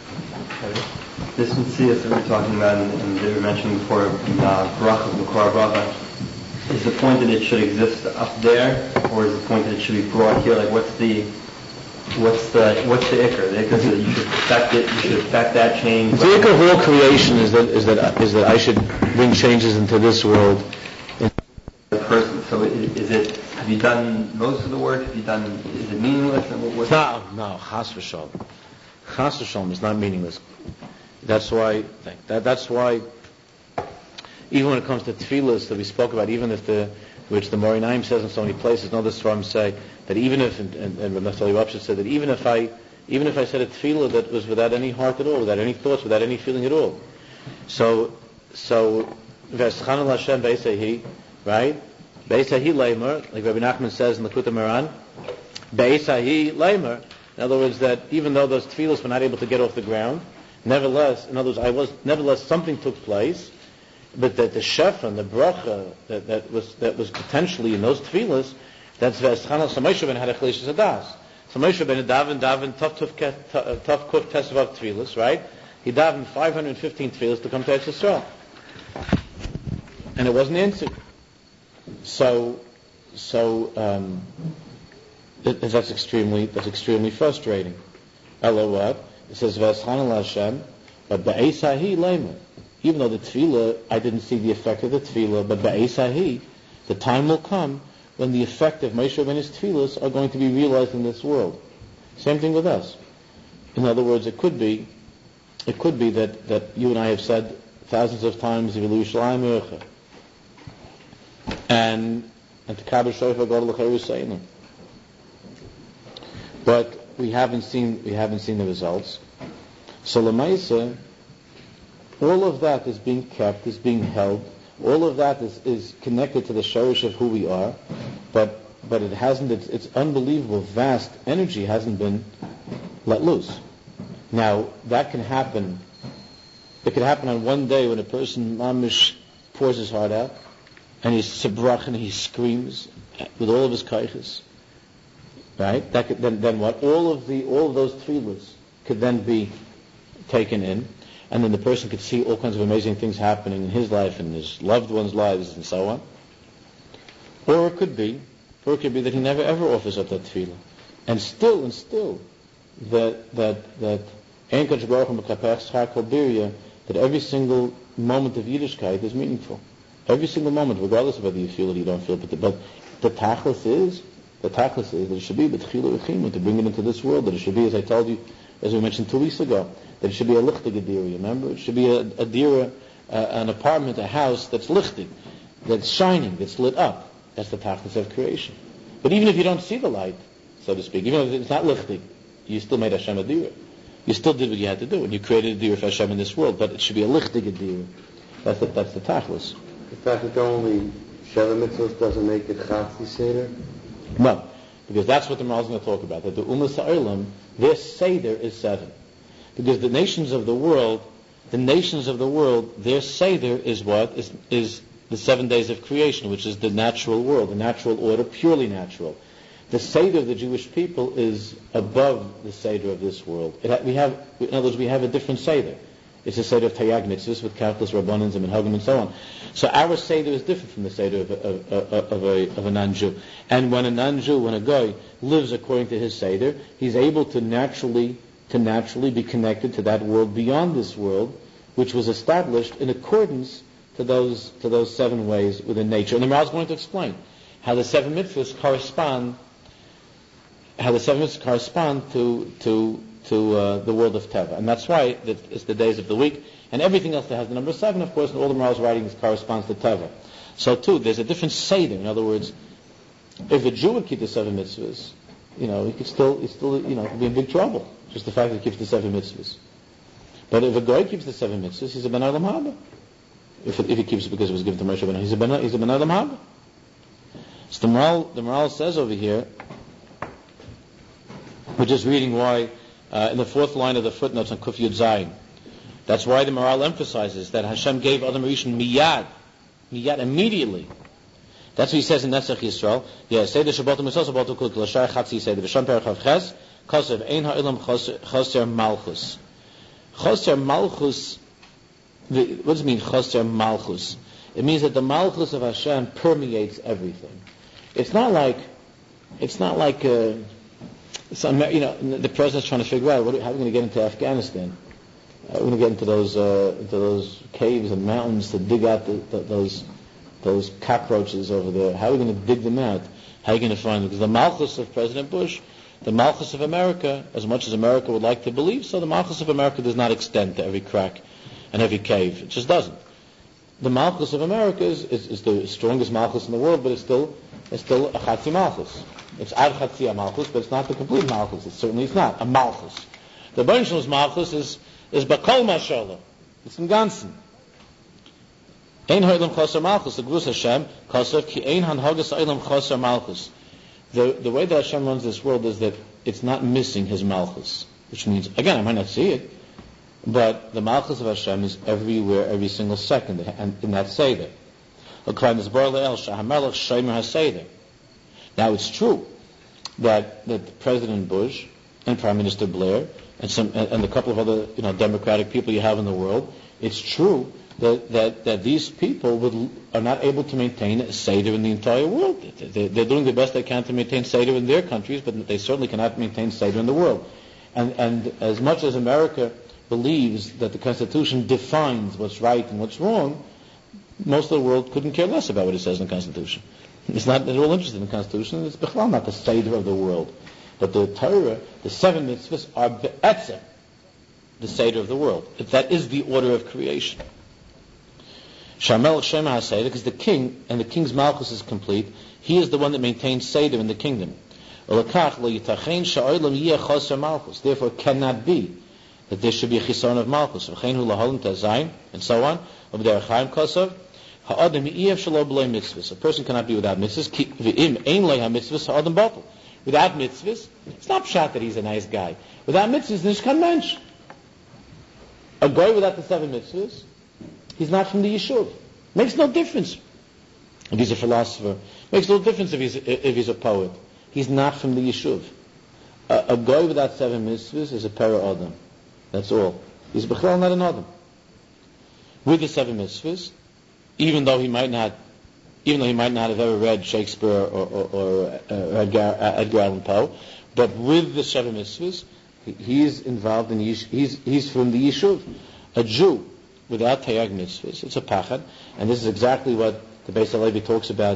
This Metzias that we're talking about, and, and they were mentioning before, uh, Bracha, B'Kor Bracha, is the point that it should exist up there, or is the point that it should be brought here? Like, what's the, what's the, what's the ikr? The ikr is that you should affect it. You should affect that change. The ikr of all creation is that is that is that I should bring changes into this world. The person. So, is, is it? Have you done most of the work? Have you done? Is it meaningless? What, no, no. Chas v'shalom. Chas v'shalom is not meaningless. That's why. That, that's why. Even when it comes to tefillas that we spoke about, even if the, which the Mori Naim says in so many places, another Svarim say that even if, and, and, and Naftali Rapsha said that even if I, even if I said a tefillah that was without any heart at all, without any thoughts, without any feeling at all, so, so, V'eschanel Hashem Beisahi, right? Beisahi Leimer, like Rabbi Nachman says in the Kuta Moran, Beisahi Leimer. In other words, that even though those tefillahs were not able to get off the ground, nevertheless, in other words, I was, nevertheless, something took place. But that the shefan, the bracha that, that was that was potentially in those tefillas, that's v'eschanel. So Moshe ben had a chalishes adas. So Moshe ben daven daven tough tough tough kuf tesevav tefillas, right? He davened five hundred fifteen tefillas to come to Eretz Yisrael, and it wasn't answered. So, so um, it, that's extremely that's extremely frustrating. Elo what? It says v'eschanel Hashem, but ba'esahi leimer. Even though the tefillah, I didn't see the effect of the tefillah, but ba'esahi, the time will come when the effect of Moshe Rabbeinu's tefillahs are going to be realized in this world. Same thing with us. In other words, it could be, it could be that, that you and I have said thousands of times, and and to Kabbalah Shofar God l'chayru. But we haven't seen we haven't seen the results. So l'maisa, all of that is being kept, is being held. All of that is, is connected to the shorish of who we are, but but it hasn't. It's, it's unbelievable, vast energy hasn't been let loose. Now that can happen. It can happen on one day when a person mamish pours his heart out, and he's sabrach and he screams with all of his kaiches. Right? That could, then then what? All of the all of those tefillas could then be taken in. And then the person could see all kinds of amazing things happening in his life and his loved ones' lives and so on. Or it could be, or it could be that he never ever offers up that tefillah. And still, and still, that that that that every single moment of Yiddishkeit is meaningful. Every single moment, regardless of whether you feel it or you don't feel it. But the, but the tachlis is, the tachlis is that it should be b'tchila v'chima, to bring it into this world. That it should be, as I told you, as we mentioned two weeks ago, that it should be a lichtig adira, remember? It should be a, a dira, uh, an apartment, a house that's lichtig, that's shining, that's lit up. That's the tachlis of creation. But even if you don't see the light, so to speak, even if it's not lichtig, you still made Hashem a dira. You still did what you had to do, and you created a dira for Hashem in this world, but it should be a lichtig adira. That's the, that's the tachlis. The fact that only Sheva Mitzvot doesn't make it Chatzi Seder? No, because that's what the Maral is going to talk about, that the Ummah Ha'olam, their Seder is seven. Because the nations of the world, the nations of the world, their Seder is what? Is, is the seven days of creation, which is the natural world, the natural order, purely natural. The Seder of the Jewish people is above the Seder of this world. It ha- we have, in other words, we have a different Seder. It's a Seder of Tayag Mitzvahs with countless Rabbanans and Minhagim and so on. So our Seder is different from the Seder of a, of, of, of a, of a non-Jew. And when a non-Jew, when a guy lives according to his Seder, he's able to naturally to naturally be connected to that world beyond this world, which was established in accordance to those to those seven ways within nature. And the Maral is going to explain how the seven mitzvahs correspond how the seven mitzvahs correspond to to to uh, the world of Teva, and that's why that it's the days of the week, and everything else that has the number seven, of course, in all the Maral's writings corresponds to Teva. So too, there's a different seder. In other words, if a Jew would keep the seven mitzvahs, you know, he could still, he still, you know, be in big trouble. Just the fact that he keeps the seven mitzvahs. But if a Goy keeps the seven mitzvahs, he's a Ben Olam Haba. If, if he keeps it because it was given to Moshe Rabbeinu, he's a Ben, he's a Ben Olam Haba. So the Maral, the Maral says over here, we're just reading why, uh, in the fourth line of the footnotes on Kuf Yud Zayin, that's why the Maral emphasizes that Hashem gave Adam Rishon miyad, miyad, immediately. That's what he says in Netzach Yisrael. Yeah, say the Shabbat Mitzvah Shabbat Kul Klashar Chatzi say the V'Sham Perach Ches Kosev Ein Ha'ilam Choser Malchus. Choser Malchus. What does it mean Choser Malchus? It means that the Malchus of Hashem permeates everything. It's not like, it's not like, uh, some, you know, the president's trying to figure out what, how are we going to get into Afghanistan? Uh, we're going to get into those uh, into those caves and mountains to dig out the, the, those those cockroaches over there. How are we going to dig them out? How are you going to find them? Because the Malchus of President Bush, the Malchus of America, as much as America would like to believe, so the Malchus of America does not extend to every crack and every cave. It just doesn't. The Malchus of America is, is, is the strongest Malchus in the world, but it's still it's still a Chatzi Malchus. It's Ad Chatzi Malchus, but it's not the complete Malchus. It certainly is not a Malchus. The Baruch Shalom's Malchus is is Bakol Mashallah. It's in Gansen. Ein Ha'olam Choser Malchus, the Gvus Hashem, Kosev Ki Ein Hanhagas Ha'olam Choser Malchus. The the way that Hashem runs this world is that it's not missing His Malchus, which means, again, I might not see it, but the Malchus of Hashem is everywhere, every single second, and in that Seder. Now it's true that that President Bush and Prime Minister Blair and some and, and a couple of other you know democratic people you have in the world, it's true that that, that these people would, are not able to maintain a Seder in the entire world. They, they're doing the best they can to maintain Seder in their countries, but they certainly cannot maintain Seder in the world. And and as much as America believes that the Constitution defines what's right and what's wrong, most of the world couldn't care less about what it says in the Constitution. It's not at all interested in the Constitution. It's b'chlal not the Seder of the world. But the Torah, the seven mitzvahs, are be'etzem, the Seder of the world. That is the order of creation. Shamel Shem HaSeder, because the king, and the king's Malchus is complete, he is the one that maintains Seder in the kingdom. Therefore, it cannot be that there should be a chisaron of Malchus, and so on. A person cannot be without mitzvahs. Without mitzvahs, it's not pshat that he's a nice guy. Without mitzvahs, there's kan mensch. A guy without the seven mitzvahs, he's not from the yishuv. Makes no difference if he's a philosopher. Makes no difference if he's if he's a poet. He's not from the yishuv. A, a guy without seven mitzvahs is a para adam. That's all. He's b'chlal not an adam. With the seven mitzvahs, even though he might not, even though he might not have ever read Shakespeare or, or, or uh, Edgar, uh, Edgar Allan Poe, but with the seven mitzvahs, he, he's involved in the yish, he's he's from the yishuv. A Jew without tayag mitzvahs, it's a pachad, and this is exactly what the Beis HaLevi talks about.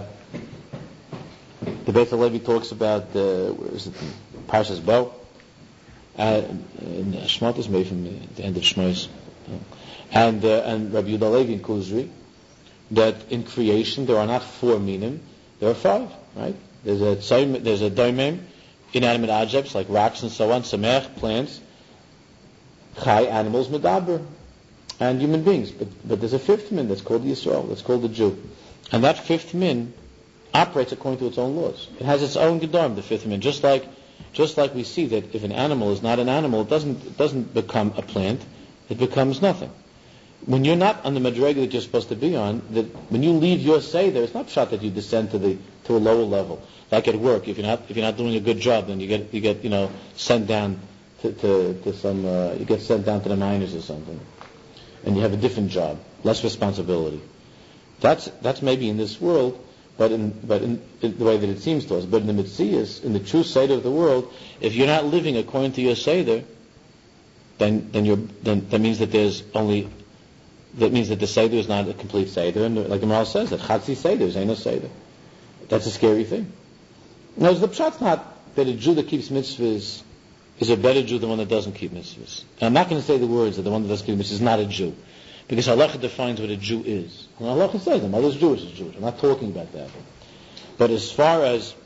The Beis HaLevi talks about uh, where is it? Parshas Bo. Uh, in Shmot is made from the end of Shmos, and uh, and Rabbi Yehuda Levi in Kuzri, that in creation there are not four minim, there are five. Right? There's a tzayim, there's a doimim, inanimate objects like rocks and so on, samech, plants, chai, animals, medaber, and human beings. But but there's a fifth min that's called the Yisrael, that's called the Jew, and that fifth min operates according to its own laws. It has its own gedorm, the fifth min, just like. Just like we see that if an animal is not an animal, it doesn't it doesn't become a plant, it becomes nothing. When you're not on the madrega that you're supposed to be on, that when you leave your seder, it's not shot that you descend to the to a lower level. Like at work, if you're not if you're not doing a good job, then you get you get you know sent down to to, to some uh, you get sent down to the minors or something, and you have a different job, less responsibility. That's that's maybe in this world. But in but in, in the way that it seems to us, but in the Metzias, in the true Seder of the world, if you're not living according to your Seder, then then you're then that means that there's only that means that the Seder is not a complete Seder, and like the Maral says, that Chatzi Seder is ain't no Seder. That's a scary thing. Now the pshat's not that a Jew that keeps mitzvahs is a better Jew than one that doesn't keep mitzvahs. And I'm not going to say the words that the one that doesn't keep mitzvahs is not a Jew, because halacha defines what a Jew is. And halacha says the mother's Jewish is Jewish. I'm not talking about that. But as far as,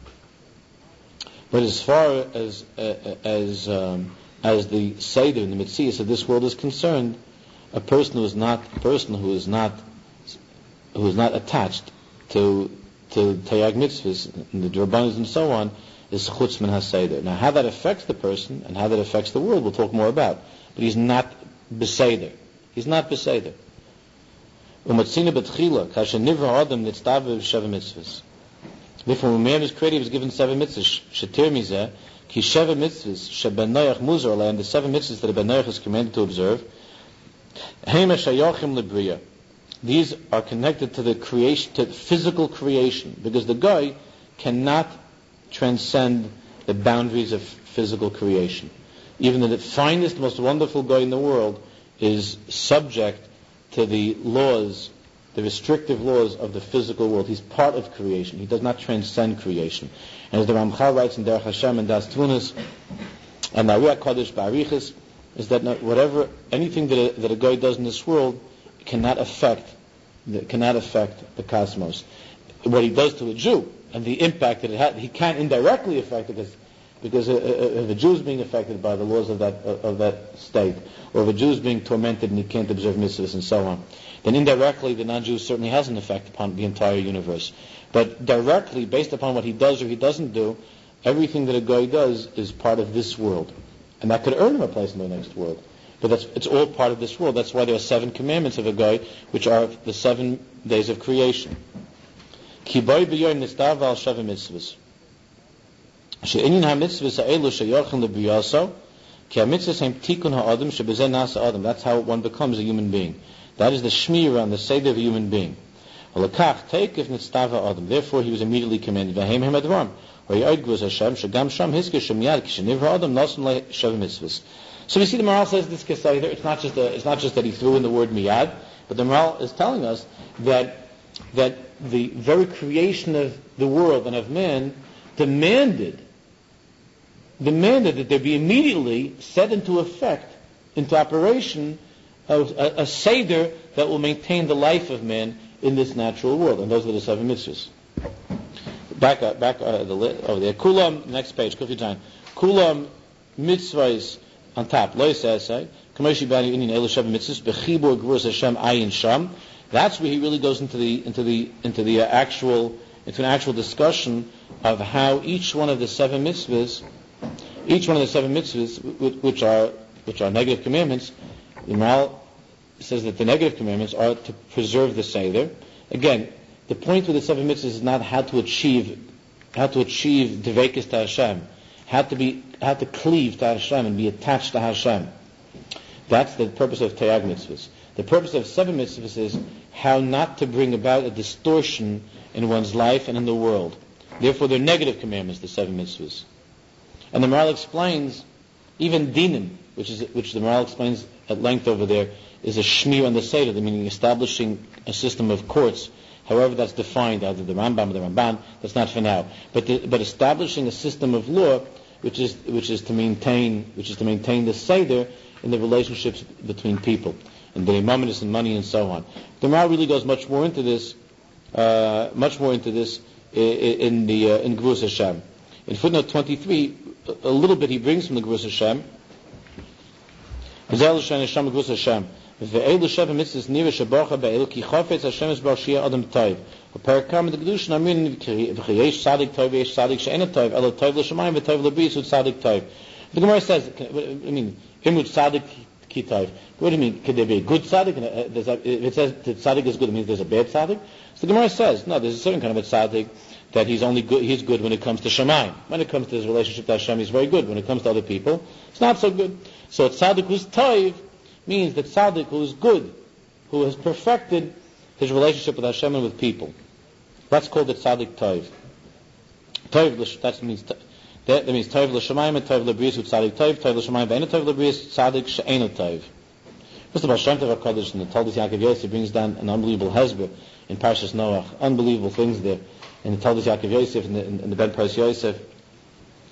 but as far as uh, as um, as the seder and the mitzias of this world is concerned, a person who is not a person who is not who is not attached to to tayag mitzvahs and the drabanas and so on is chutz min haseder. Now, how that affects the person and how that affects the world, we'll talk more about. But he's not beseder. He's not beseder. Umatzina betchila kasher nivra adam nitztav sheva mitzvahs. Therefore, when man was created, he was given seven mitzvahs. Shetir mizeh ki sheva mitzvahs shebenoach muzar alei, and the seven mitzvahs that a benoach is commanded to observe. Heima shayachim lebriya. These are connected to the creation, to physical creation, because the guy cannot transcend the boundaries of physical creation. Even the finest, most wonderful guy in the world is subject to the laws, the restrictive laws of the physical world. He's part of creation. He does not transcend creation. And as the Ramchal writes in Derech Hashem and Das Tunis and Nariach Kodesh Ba'arichas, is that not, whatever, anything that a, that a guy does in this world cannot affect, cannot affect the cosmos. What he does to a Jew and the impact that it has, he can indirectly affect it, because, because if a Jew is being affected by the laws of that of that state, or if a Jew is being tormented and he can't observe mitzvahs and so on, then indirectly the non-Jew certainly has an effect upon the entire universe. But directly, based upon what he does or he doesn't do, everything that a guy does is part of this world. And that could earn him a place in the next world. But that's, it's all part of this world. That's why there are seven commandments of a guy, which are the seven days of creation. Ki boi b'yoyim nistav al sheva mitzvahs. She'inin ha-mitzvahs ha'elu she'yorchen le'biyaso, ki ha-mitzvahs hem tikun ha'adam she'bezeh nasa adam. That's how one becomes a human being. That is the shmira and the seder of a human being. Halakach teikif nistav ha'adam. Therefore he was immediately commanded. V'heim hem advarim. So we see the Maharal says this Keseder. It's not just a, it's not just that he threw in the word miyad, but the Maharal is telling us that that the very creation of the world and of man demanded demanded that there be immediately set into effect, into operation, a, a, a seder that will maintain the life of man in this natural world, and those are the seven mitzvahs. Back up, back uh, the over there. Kulam, next page. Kulam mitzvahs on top. Lo yisasei. Kamoshi bani inin elu seven mitzvahs bechibur gvurus Hashem ayin sham. That's where he really goes into the into the into the uh, actual into an actual discussion of how each one of the seven mitzvahs, each one of the seven mitzvahs, which are which are negative commandments, the Maharal says that the negative commandments are to preserve the seder. Again, the point with the seven mitzvahs is not how to achieve, how to achieve devekis to Hashem, how to be, how to cleave to Hashem and be attached to Hashem. That's the purpose of tayag mitzvahs. The purpose of seven mitzvahs is how not to bring about a distortion in one's life and in the world. Therefore, they're negative commandments, the seven mitzvahs. And the Maharal explains, even dinim, which is which the Maharal explains at length over there, is a shmir on the seder, meaning establishing a system of courts. However that's defined, either the Rambam or the Ramban, that's not for now. But the, but establishing a system of law, which is which is to maintain which is to maintain the seder in the relationships between people, and the imamanis and money and so on. The Maharal really goes much more into this, uh, much more into this in, in the uh, in Gvurus Hashem. In footnote twenty-three, a little bit he brings from the Gvurus Hashem. Ve'elu sheva mitzvahs nira shebacha be'elu ki chafetz Hashem es bar shia adam tov. U'perakam the kedushin amin v'chayesh tzadik tov v'yesh tzadik she'ena tov elo tov l'shamayim v'tov l'bris u'tzadik tov. The Gemara says, I mean, imut tzadik ki tov. What do you mean? Could there be a good tzadik? If it says that tzadik is good, it means there's a bad tzadik. So the Gemara says, no, there's a certain kind of a tzadik that he's only good. He's good when it comes to shamayim. When it comes to his relationship to Hashem, he's very good. When it comes to other people, it's not so good. So tzadik who's tov means that tzaddik who is good, who has perfected his relationship with Hashem and with people. That's called the tzaddik tov. Tov, that means that means tov l'shamayim and tov l'bris with tzaddik tov. Tov l'shamayim and tov l'bris tzaddik she'ena tov. Mister Baal Shem Tov HaKadosh in the Talmud Yaakov Yosef brings down an unbelievable hezbollah in Parshas Noach. Unbelievable things there in the Talmud Yaakov Yosef in the, in, in the Ben Paras Yosef.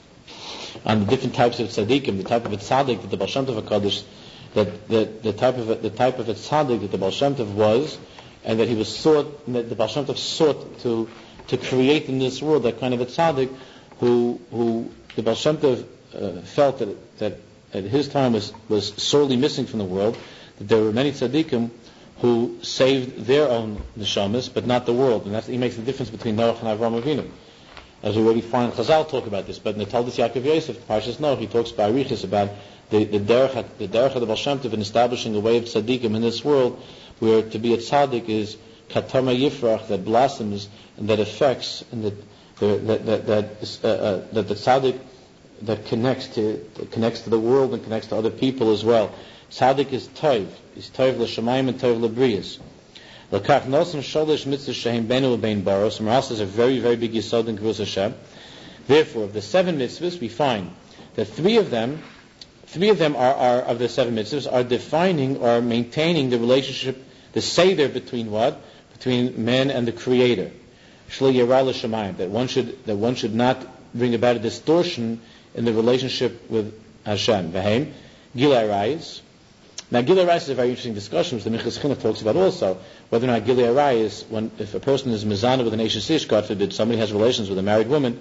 on the different types of tzaddikim, the type of a tzaddik that the Baal Shem Tov HaKadosh, that, that the type of a, the type of a tzaddik that the Baal Shem Tov was, and that he was sought, that the Baal Shem Tov sought to to create in this world that kind of a tzaddik who who the Baal Shem Tov uh, felt that that at his time was was sorely missing from the world. That there were many tzaddikim who saved their own neshamas, but not the world, and that's, he makes the difference between Noach and Avraham Avinu. As we already find, Chazal talk about this, but in the Talmud Yaakov Yosef, Parshas Noach, he talks by Arichas about the the derech, the derech of the Baal Shem Tov in establishing a way of tzaddikim in this world, where to be a tzaddik is katama yifrach, that blossoms and that affects, and that that that that, uh, uh, that the tzaddik that connects to that connects to the world and connects to other people as well. Tzaddik is toiv, is toiv l'shamayim and toiv l'briyas. L'kach nosim sholish mitzvah shehem benu u'bein baros. Maral says a very, very big yisod in Kavus Hashem. Therefore, of the seven mitzvahs, we find that three of them, three of them are, are of the seven mitzvahs are defining or maintaining the relationship, the seder between what? Between man and the Creator. Shlo yira l'shamayim, that one should that one should not bring about a distortion in the relationship with Hashem. V'heim gilai rayis. Now, Gilei Arayis is a very interesting discussion, which the Minchas Chinuch talks about also, whether or not Gilei Arayis, when if a person is mizana with an Eishes Ish, God forbid, somebody has relations with a married woman,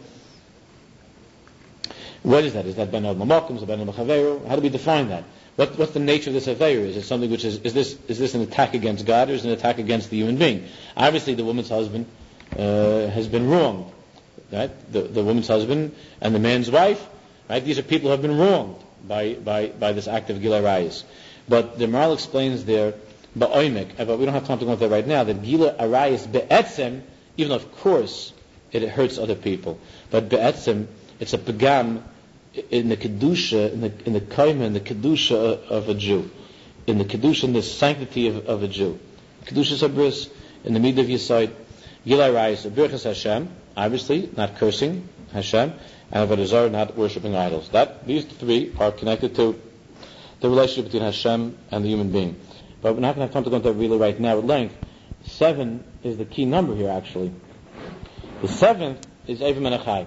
what is that? Is that Ben Od Mamokim? Is that Ben Od Machaveru? How do we define that? What, what's the nature of this Averu? Is it something which is, is this is this an attack against God, or is it an attack against the human being? Obviously, the woman's husband uh, has been wronged, right? The, the woman's husband and the man's wife, right? These are people who have been wronged by, by, by this act of Gilei Arayis. But the Maral explains there, ba'oimek, but we don't have time to go into that right now, that Gila Arayis be'etzem, even though of course it hurts other people, but be'etzem, it's a pagam in the kedusha, in the in the kaima, in the kedusha of a Jew, in the kedusha, in the sanctity of, of a Jew. Kedusha sabris, in the mid of Yisayid, Gila Arayis, birchas Hashem, obviously not cursing Hashem, and avodah zarah, not worshipping idols. That these three are connected to the relationship between Hashem and the human being. But we're not going to have time to go into that really right now at length. Seven is the key number here, actually. The seventh is Eiv Menachai.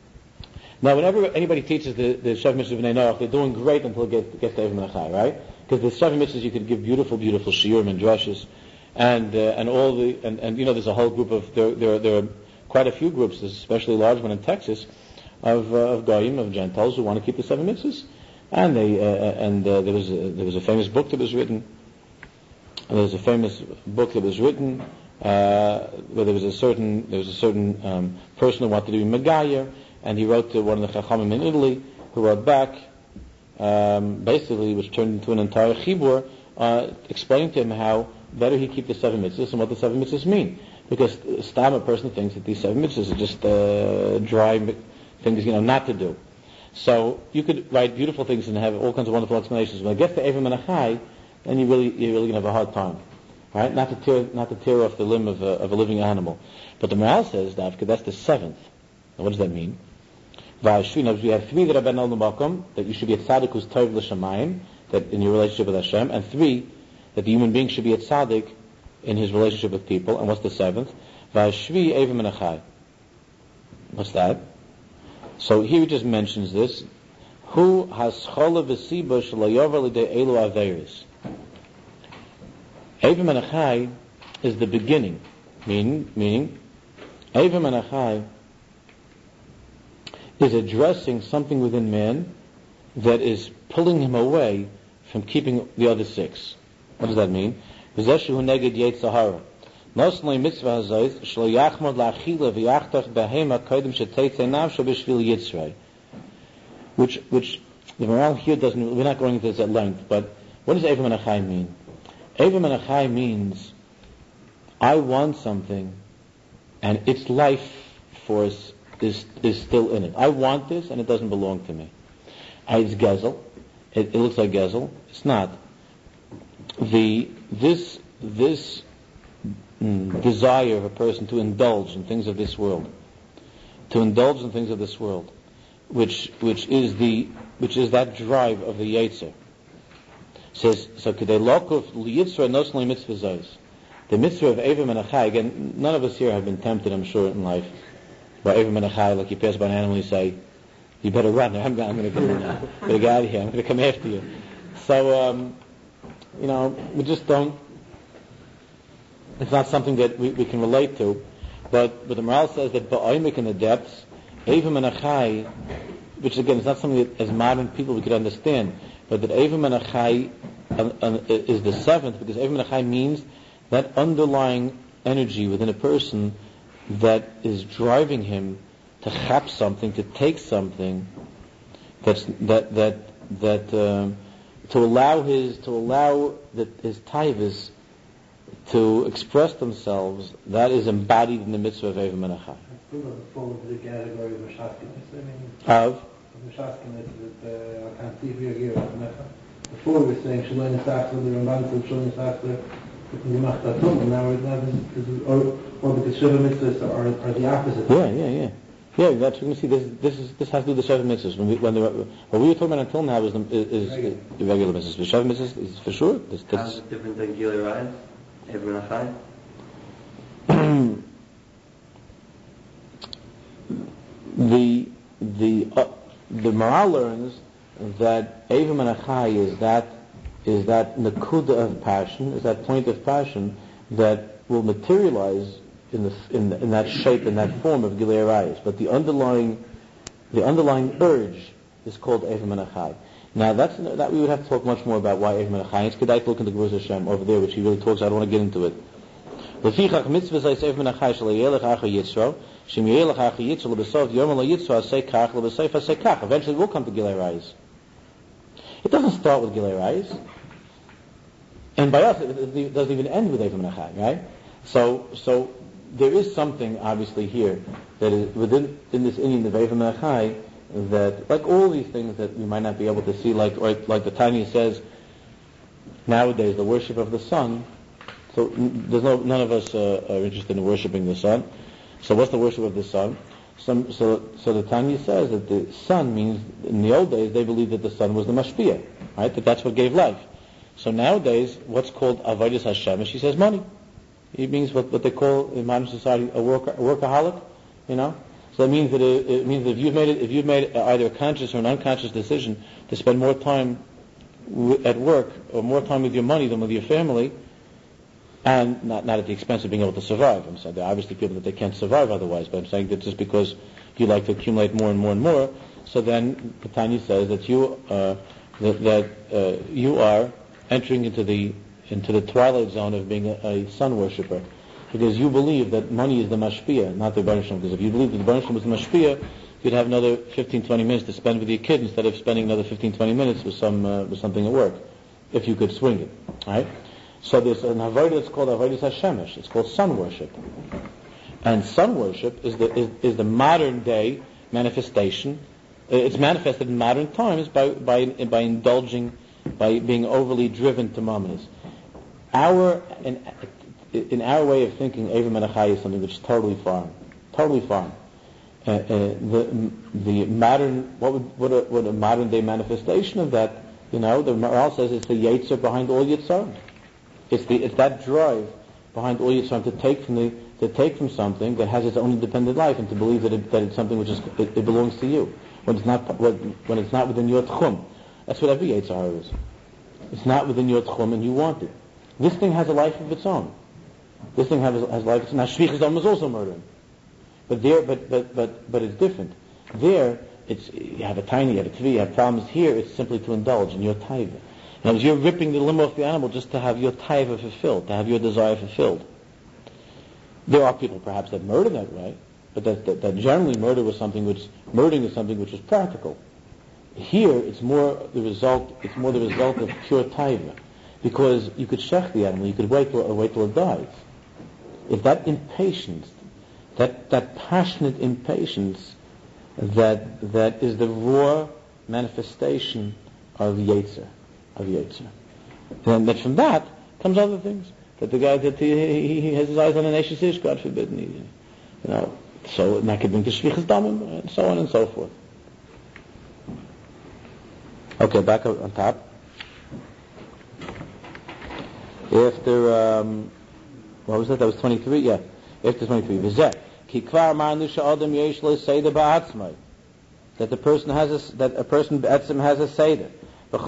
Now, whenever anybody teaches the, the Shev Mitzvah of Bnei Noach, they're doing great until it gets, gets to Eiv Menachai, right? Because the seven mitzvahs you could give beautiful, beautiful shiurim and drushes, and uh, and all the and, and you know there's a whole group of there there there are quite a few groups, there's especially a large one in Texas, of uh, of goyim, of Gentiles who want to keep the seven mitzvahs. And they uh, and uh, there was a, there was a famous book that was written. There was a famous book that was written uh, where there was a certain there was a certain um, person who wanted to be Megayer, and he wrote to one of the Chachamim in Italy, who wrote back, um, basically, which turned into an entire chibur, uh, explaining to him how better he keep the seven mitzvahs and what the seven mitzvahs mean. Because stam a person thinks that these seven mitzvahs are just uh, dry things, you know, not to do. So you could write beautiful things and have all kinds of wonderful explanations. When it gets to Eiv Menachai, then you really you're really gonna have a hard time, right? Not to tear not to tear off the limb of a, of a living animal. But the Maral says that that's the seventh. Now what does that mean? Va'ashvi, we have three that are ben al makom, that you should be a tzaddik who's tov l'shamayim, that in your relationship with Hashem, and three that the human being should be a tzaddik in his relationship with people. And what's the seventh? Va'ashvi Eiv Menachai. What's that? So here he just mentions this. Who has chola v'siba shalayover l'dei elu averis. Eiv Menachai is the beginning, meaning, meaning Eiv Menachai is addressing something within man that is pulling him away from keeping the other six. What does that mean? V'zeshu neged yetzer hara. Nosnei mitzvah hazayis shlo yachmod la'achila v'yachtach behema kodim shetetzei nafsho b'shvil yitzrei. Which, which the Maral here doesn't. We're not going into this at length. But what does Eiv Menachai mean? Eiv Menachai means I want something, and its life force is is still in it. I want this, and it doesn't belong to me. I, it's gezel. It, it looks like gezel. It's not. The this this. Mm, desire of a person to indulge in things of this world, to indulge in things of this world, which which is the which is that drive of the Yetzer. Says so. Kedei lokuf liyitzra nosnei mitzvah zos. The mitzvah of Eiv Menachai. Again, none of us here have been tempted, I'm sure, in life by Eiv Menachai. Like you pass by an animal, you say, You better run. I'm, I'm going to go now. Better get out of here. I'm going to come after you. So, um, you know, we just don't. It's not something that we, we can relate to. But, but the Maharal says that ba'oimik in the depths, Evim and Achai, which again is not something that as modern people we could understand, but that Evim and Achai uh, uh, is the seventh, because Evim and Achai means that underlying energy within a person that is driving him to chap something, to take something, that's, that that that um, to allow his to allow that his taivas to express themselves. That is embodied in the mitzvah of Evim and Achai. Still doesn't fall into the category of Meshaskinus. I mean, Of Meshaskinus that I can't see here here. Before we were saying Shalom Yisachler, the Ramban said Shalom Yisachler, Gemacht Atum, and now we're now this is or or because Shiva mitzvahs are are the opposite. Yeah, yeah, yeah. Yeah, that's what you can see. This, this is this has to do with the Sheva mitzvahs. When we, when the, what we were talking about until now is the, is, is the regular mitzvahs. The Sheva mitzvahs is for sure. This, How is it different than Gilei Rayas? Evim and Achai? the the uh, the Maharal learns that Evim and Achai is that is that nakuda of passion, is that point of passion that will materialize in the in, in that shape, in that form of Gilei Rayas. But the underlying the underlying urge is called Evim and Achai. Now that's that we would have to talk much more about why Evim and Achai. It's good I look into Gvurz Hashem over there, which he really talks. I don't want to get into it. Lefichach mitzvah says Evim and Achai shel yelech acher yitzro. Shem yelech acher yitzro lebesov yom lo yitzro asay kach lebesayf asay kach. Eventually we'll come to Gilei Rayas. It doesn't start with Gilei Rayas, and by us it doesn't even end with Evim and Achai, right? So so there is something obviously here that is within in this Indian of Evim and Achai that, like all these things that we might not be able to see, like like, like the Tanya says, nowadays the worship of the sun. So there's no none of us uh, are interested in worshiping the sun. So what's the worship of the sun? Some, so so the Tanya says that the sun means in the old days they believed that the sun was the mashpia, right? That that's what gave life. So nowadays what's called avodas Hashem, she says money. It means what, what they call in modern society a, worker, a workaholic, you know. So that means that it, it means that if you've made it, if you've made either a conscious or an unconscious decision to spend more time w- at work or more time with your money than with your family, and not not at the expense of being able to survive. I'm saying there are obviously people that they can't survive otherwise, but I'm saying that just because you like to accumulate more and more and more, so then Tanya says that you uh, that, that uh, you are entering into the into the twilight zone of being a, a sun worshipper, because you believe that money is the mashpia, not the Baruch Shem. Because if you believe that the Baruch Shem was the mashpia, you'd have another fifteen, twenty minutes to spend with your kid instead of spending another fifteen, twenty minutes with some uh, with something at work, if you could swing it, right? So there's an avodah that's called avodas Hashemesh. It's called sun worship, and sun worship is the is, is the modern day manifestation. It's manifested in modern times by by by indulging, by being overly driven to mammon. Our in, in our way of thinking, Evim and Achai is something which is totally foreign, totally foreign. Uh, uh, the the modern what would what a, what a modern day manifestation of that, you know, the Maharal says it's the Yetzer behind all Yitzhak. It's the it's that drive behind all Yitzhak to take from the to take from something that has its own independent life and to believe that it, that it's something which is it, it belongs to you when it's not when, when it's not within your tchum. That's what every Yitzhak is. It's not within your tchum and you want it. This thing has a life of its own. This thing has, has a life of its own. Now, Shvichas Dam is also murdering. But there, but, but, but, but it's different. There, it's, you have a tiny, you have a tvi, you have problems. Here, it's simply to indulge in your taiva. Now, you're ripping the limb off the animal just to have your taiva fulfilled, to have your desire fulfilled. There are people, perhaps, that murder that way, but that, that, that generally murder was something which, murdering is something which was practical. Here, it's more the result, it's more the result of pure taiva. Because you could shech the animal, you could wait till, wait till it dies. If that impatience, that, that passionate impatience, that, that is the raw manifestation of Yetzer, of Yetzer. Then that from that comes other things. That the guy, that he, he has his eyes on an Eshes Ish, God forbid, and he, you know, so that could bring to Shvichas Damim, and so on and so forth. Okay, back up on top. After, um, what was that? That was twenty-three? Yeah. After twenty-three. V'zeh. Ki kvar ma'anu sha'adam yesh lo seidah ba'atzmai. that the person has a, that a person be'etzim has a seder. And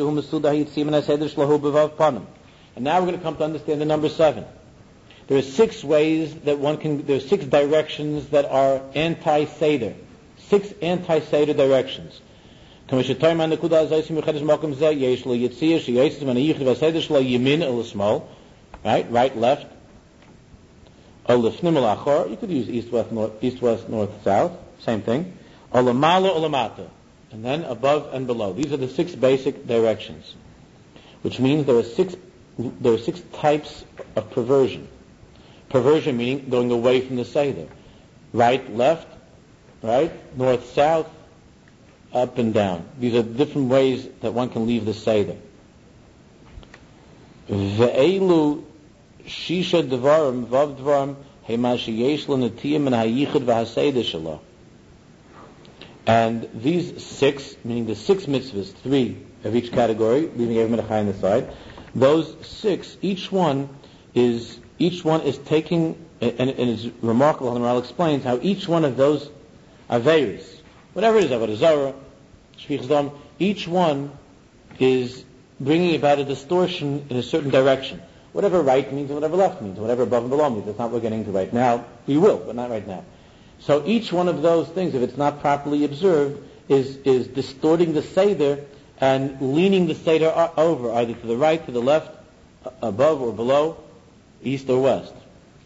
now we're going to come to understand the number seven. There are six ways that one can, there are six directions that are anti-seder. Six anti-seder directions. Right, right, left. You could use east, west, north, east, west, north, south. Same thing. And then above and below. These are the six basic directions. Which means there are six, there are six types of perversion. Perversion meaning going away from the Seder. Right, left, right, north, south, up and down. These are different ways that one can leave the Seder. Ve'elu shisha devarim vav devarim hema sheyesh l'netiyah min hayichud v'haseder shelo. And these six, meaning the six mitzvahs, three of each category, leaving every minachai on the side, those six, each one is each one is taking, and, and it's remarkable how the Maharal explains how each one of those averis, whatever it is, avodah zarah, shvichas dam, each one is bringing about a distortion in a certain direction. Whatever right means and whatever left means, whatever above and below means. That's not what we're getting into right now. We will, but not right now. So each one of those things, if it's not properly observed, is is distorting the Seder and leaning the Seder over, either to the right, to the left, above or below, east or west.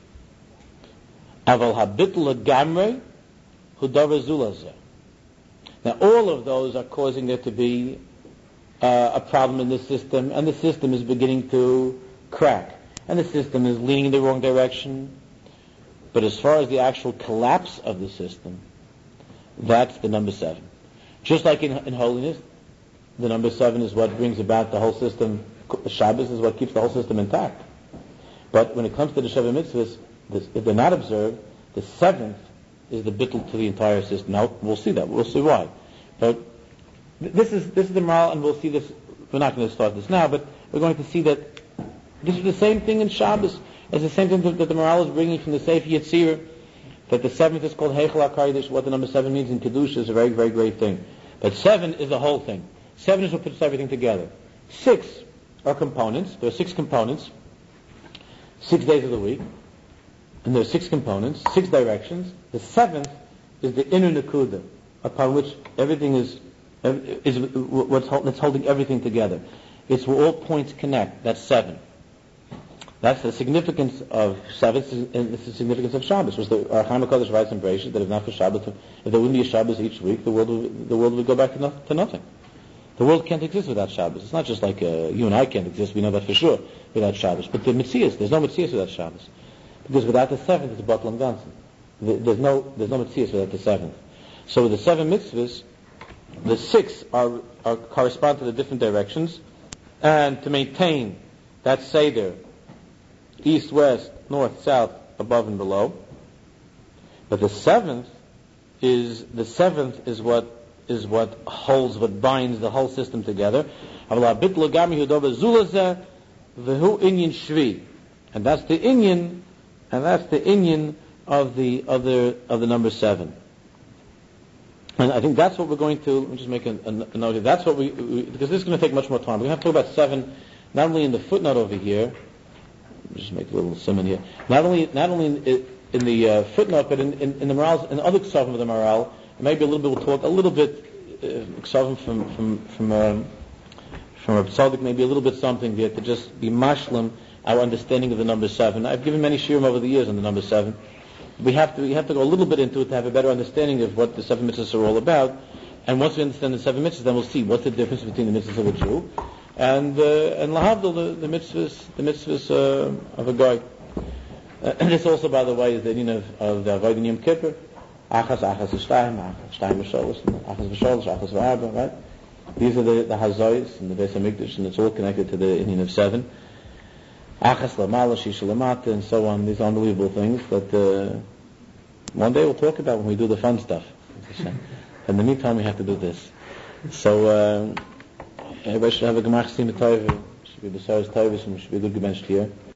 Aval habitl gamre hudavar zulazeh. Now all of those are causing there to be uh, a problem in the system, and the system is beginning to crack, and the system is leaning in the wrong direction. But as far as the actual collapse of the system, that's the number seven. Just like in, in holiness, the number seven is what brings about the whole system. Shabbos is what keeps the whole system intact. But when it comes to the Sheva mitzvahs, this, if they're not observed, the seventh is the bittul to the entire system. Now we'll see that. We'll see why. But this is this is the moral, and we'll see this. We're not going to start this now, but we're going to see that this is the same thing in Shabbos. It's the same thing that the Maharal is bringing from the Sefer Yetzirah, that the seventh is called Heichel HaKadosh. What the number seven means in Kiddush is a very, very great thing. But seven is the whole thing. Seven is what puts everything together. Six are components. There are six components. Six days of the week. And there are six components, six directions. The seventh is the inner Nakuda, upon which everything is, is what's that's holding everything together. It's where all points connect. That's seven. That's the significance of Shabbos, and it's the significance of Shabbos. Which the Ar Chaim HaKadosh writes in Bereshit that if not for Shabbos, if there wouldn't be a Shabbos each week, the world would, the world would go back to, no, to nothing. The world can't exist without Shabbos. It's not just like uh, you and I can't exist. We know that for sure without Shabbos. But the Metzias, there's no Metzias without Shabbos, because without the seventh, it's Batal and Ganzen. There's no there's no Metzias without the seventh. So with the seven mitzvahs, the six are, are correspond to the different directions, and to maintain that Seder, east, west, north, south, above and below. But the seventh is the seventh is what is what holds, what binds the whole system together. And that's the inyan, and that's the inyan of the of the of the number seven. And I think that's what we're going to. Let me just make a, a, a note here. That's what we, we because this is going to take much more time. We're going to have to talk about seven, not only in the footnote over here. Just make a little simon here. Not only, not only in, in the uh, footnote, but in, in, in the Maharal, in other ksavim of the Maharal. Maybe a little bit. We'll talk a little bit uh, ksavim from from from um, from Rav Tzadok. Maybe a little bit something there to just be mashlim our understanding of the number seven. I've given many shiurim over the years on the number seven. We have to we have to go a little bit into it to have a better understanding of what the seven mitzvahs are all about. And once we understand the seven mitzvahs, then we'll see what's the difference between the mitzvahs of a Jew and uh, and lahavdil, the, the mitzvahs, the mitzvahs uh, of a guy. Uh, and this also, by the way, is the meaning of, of the Avodah Yom Kippur. Achas, achas v'shtayim, achas v'shtayim v'sholos, achas v'sholos, achas v'arba, right? These are the, the hazois and the Beis HaMikdash, and it's all connected to the Indian of seven. Achas lamala, shisha lamata, and so on. These unbelievable things that uh, one day we'll talk about when we do the fun stuff. In the meantime, we have to do this. So, uh, everybody should have a gemach sima tova, should be besaras tovas, and should be a good gebench here.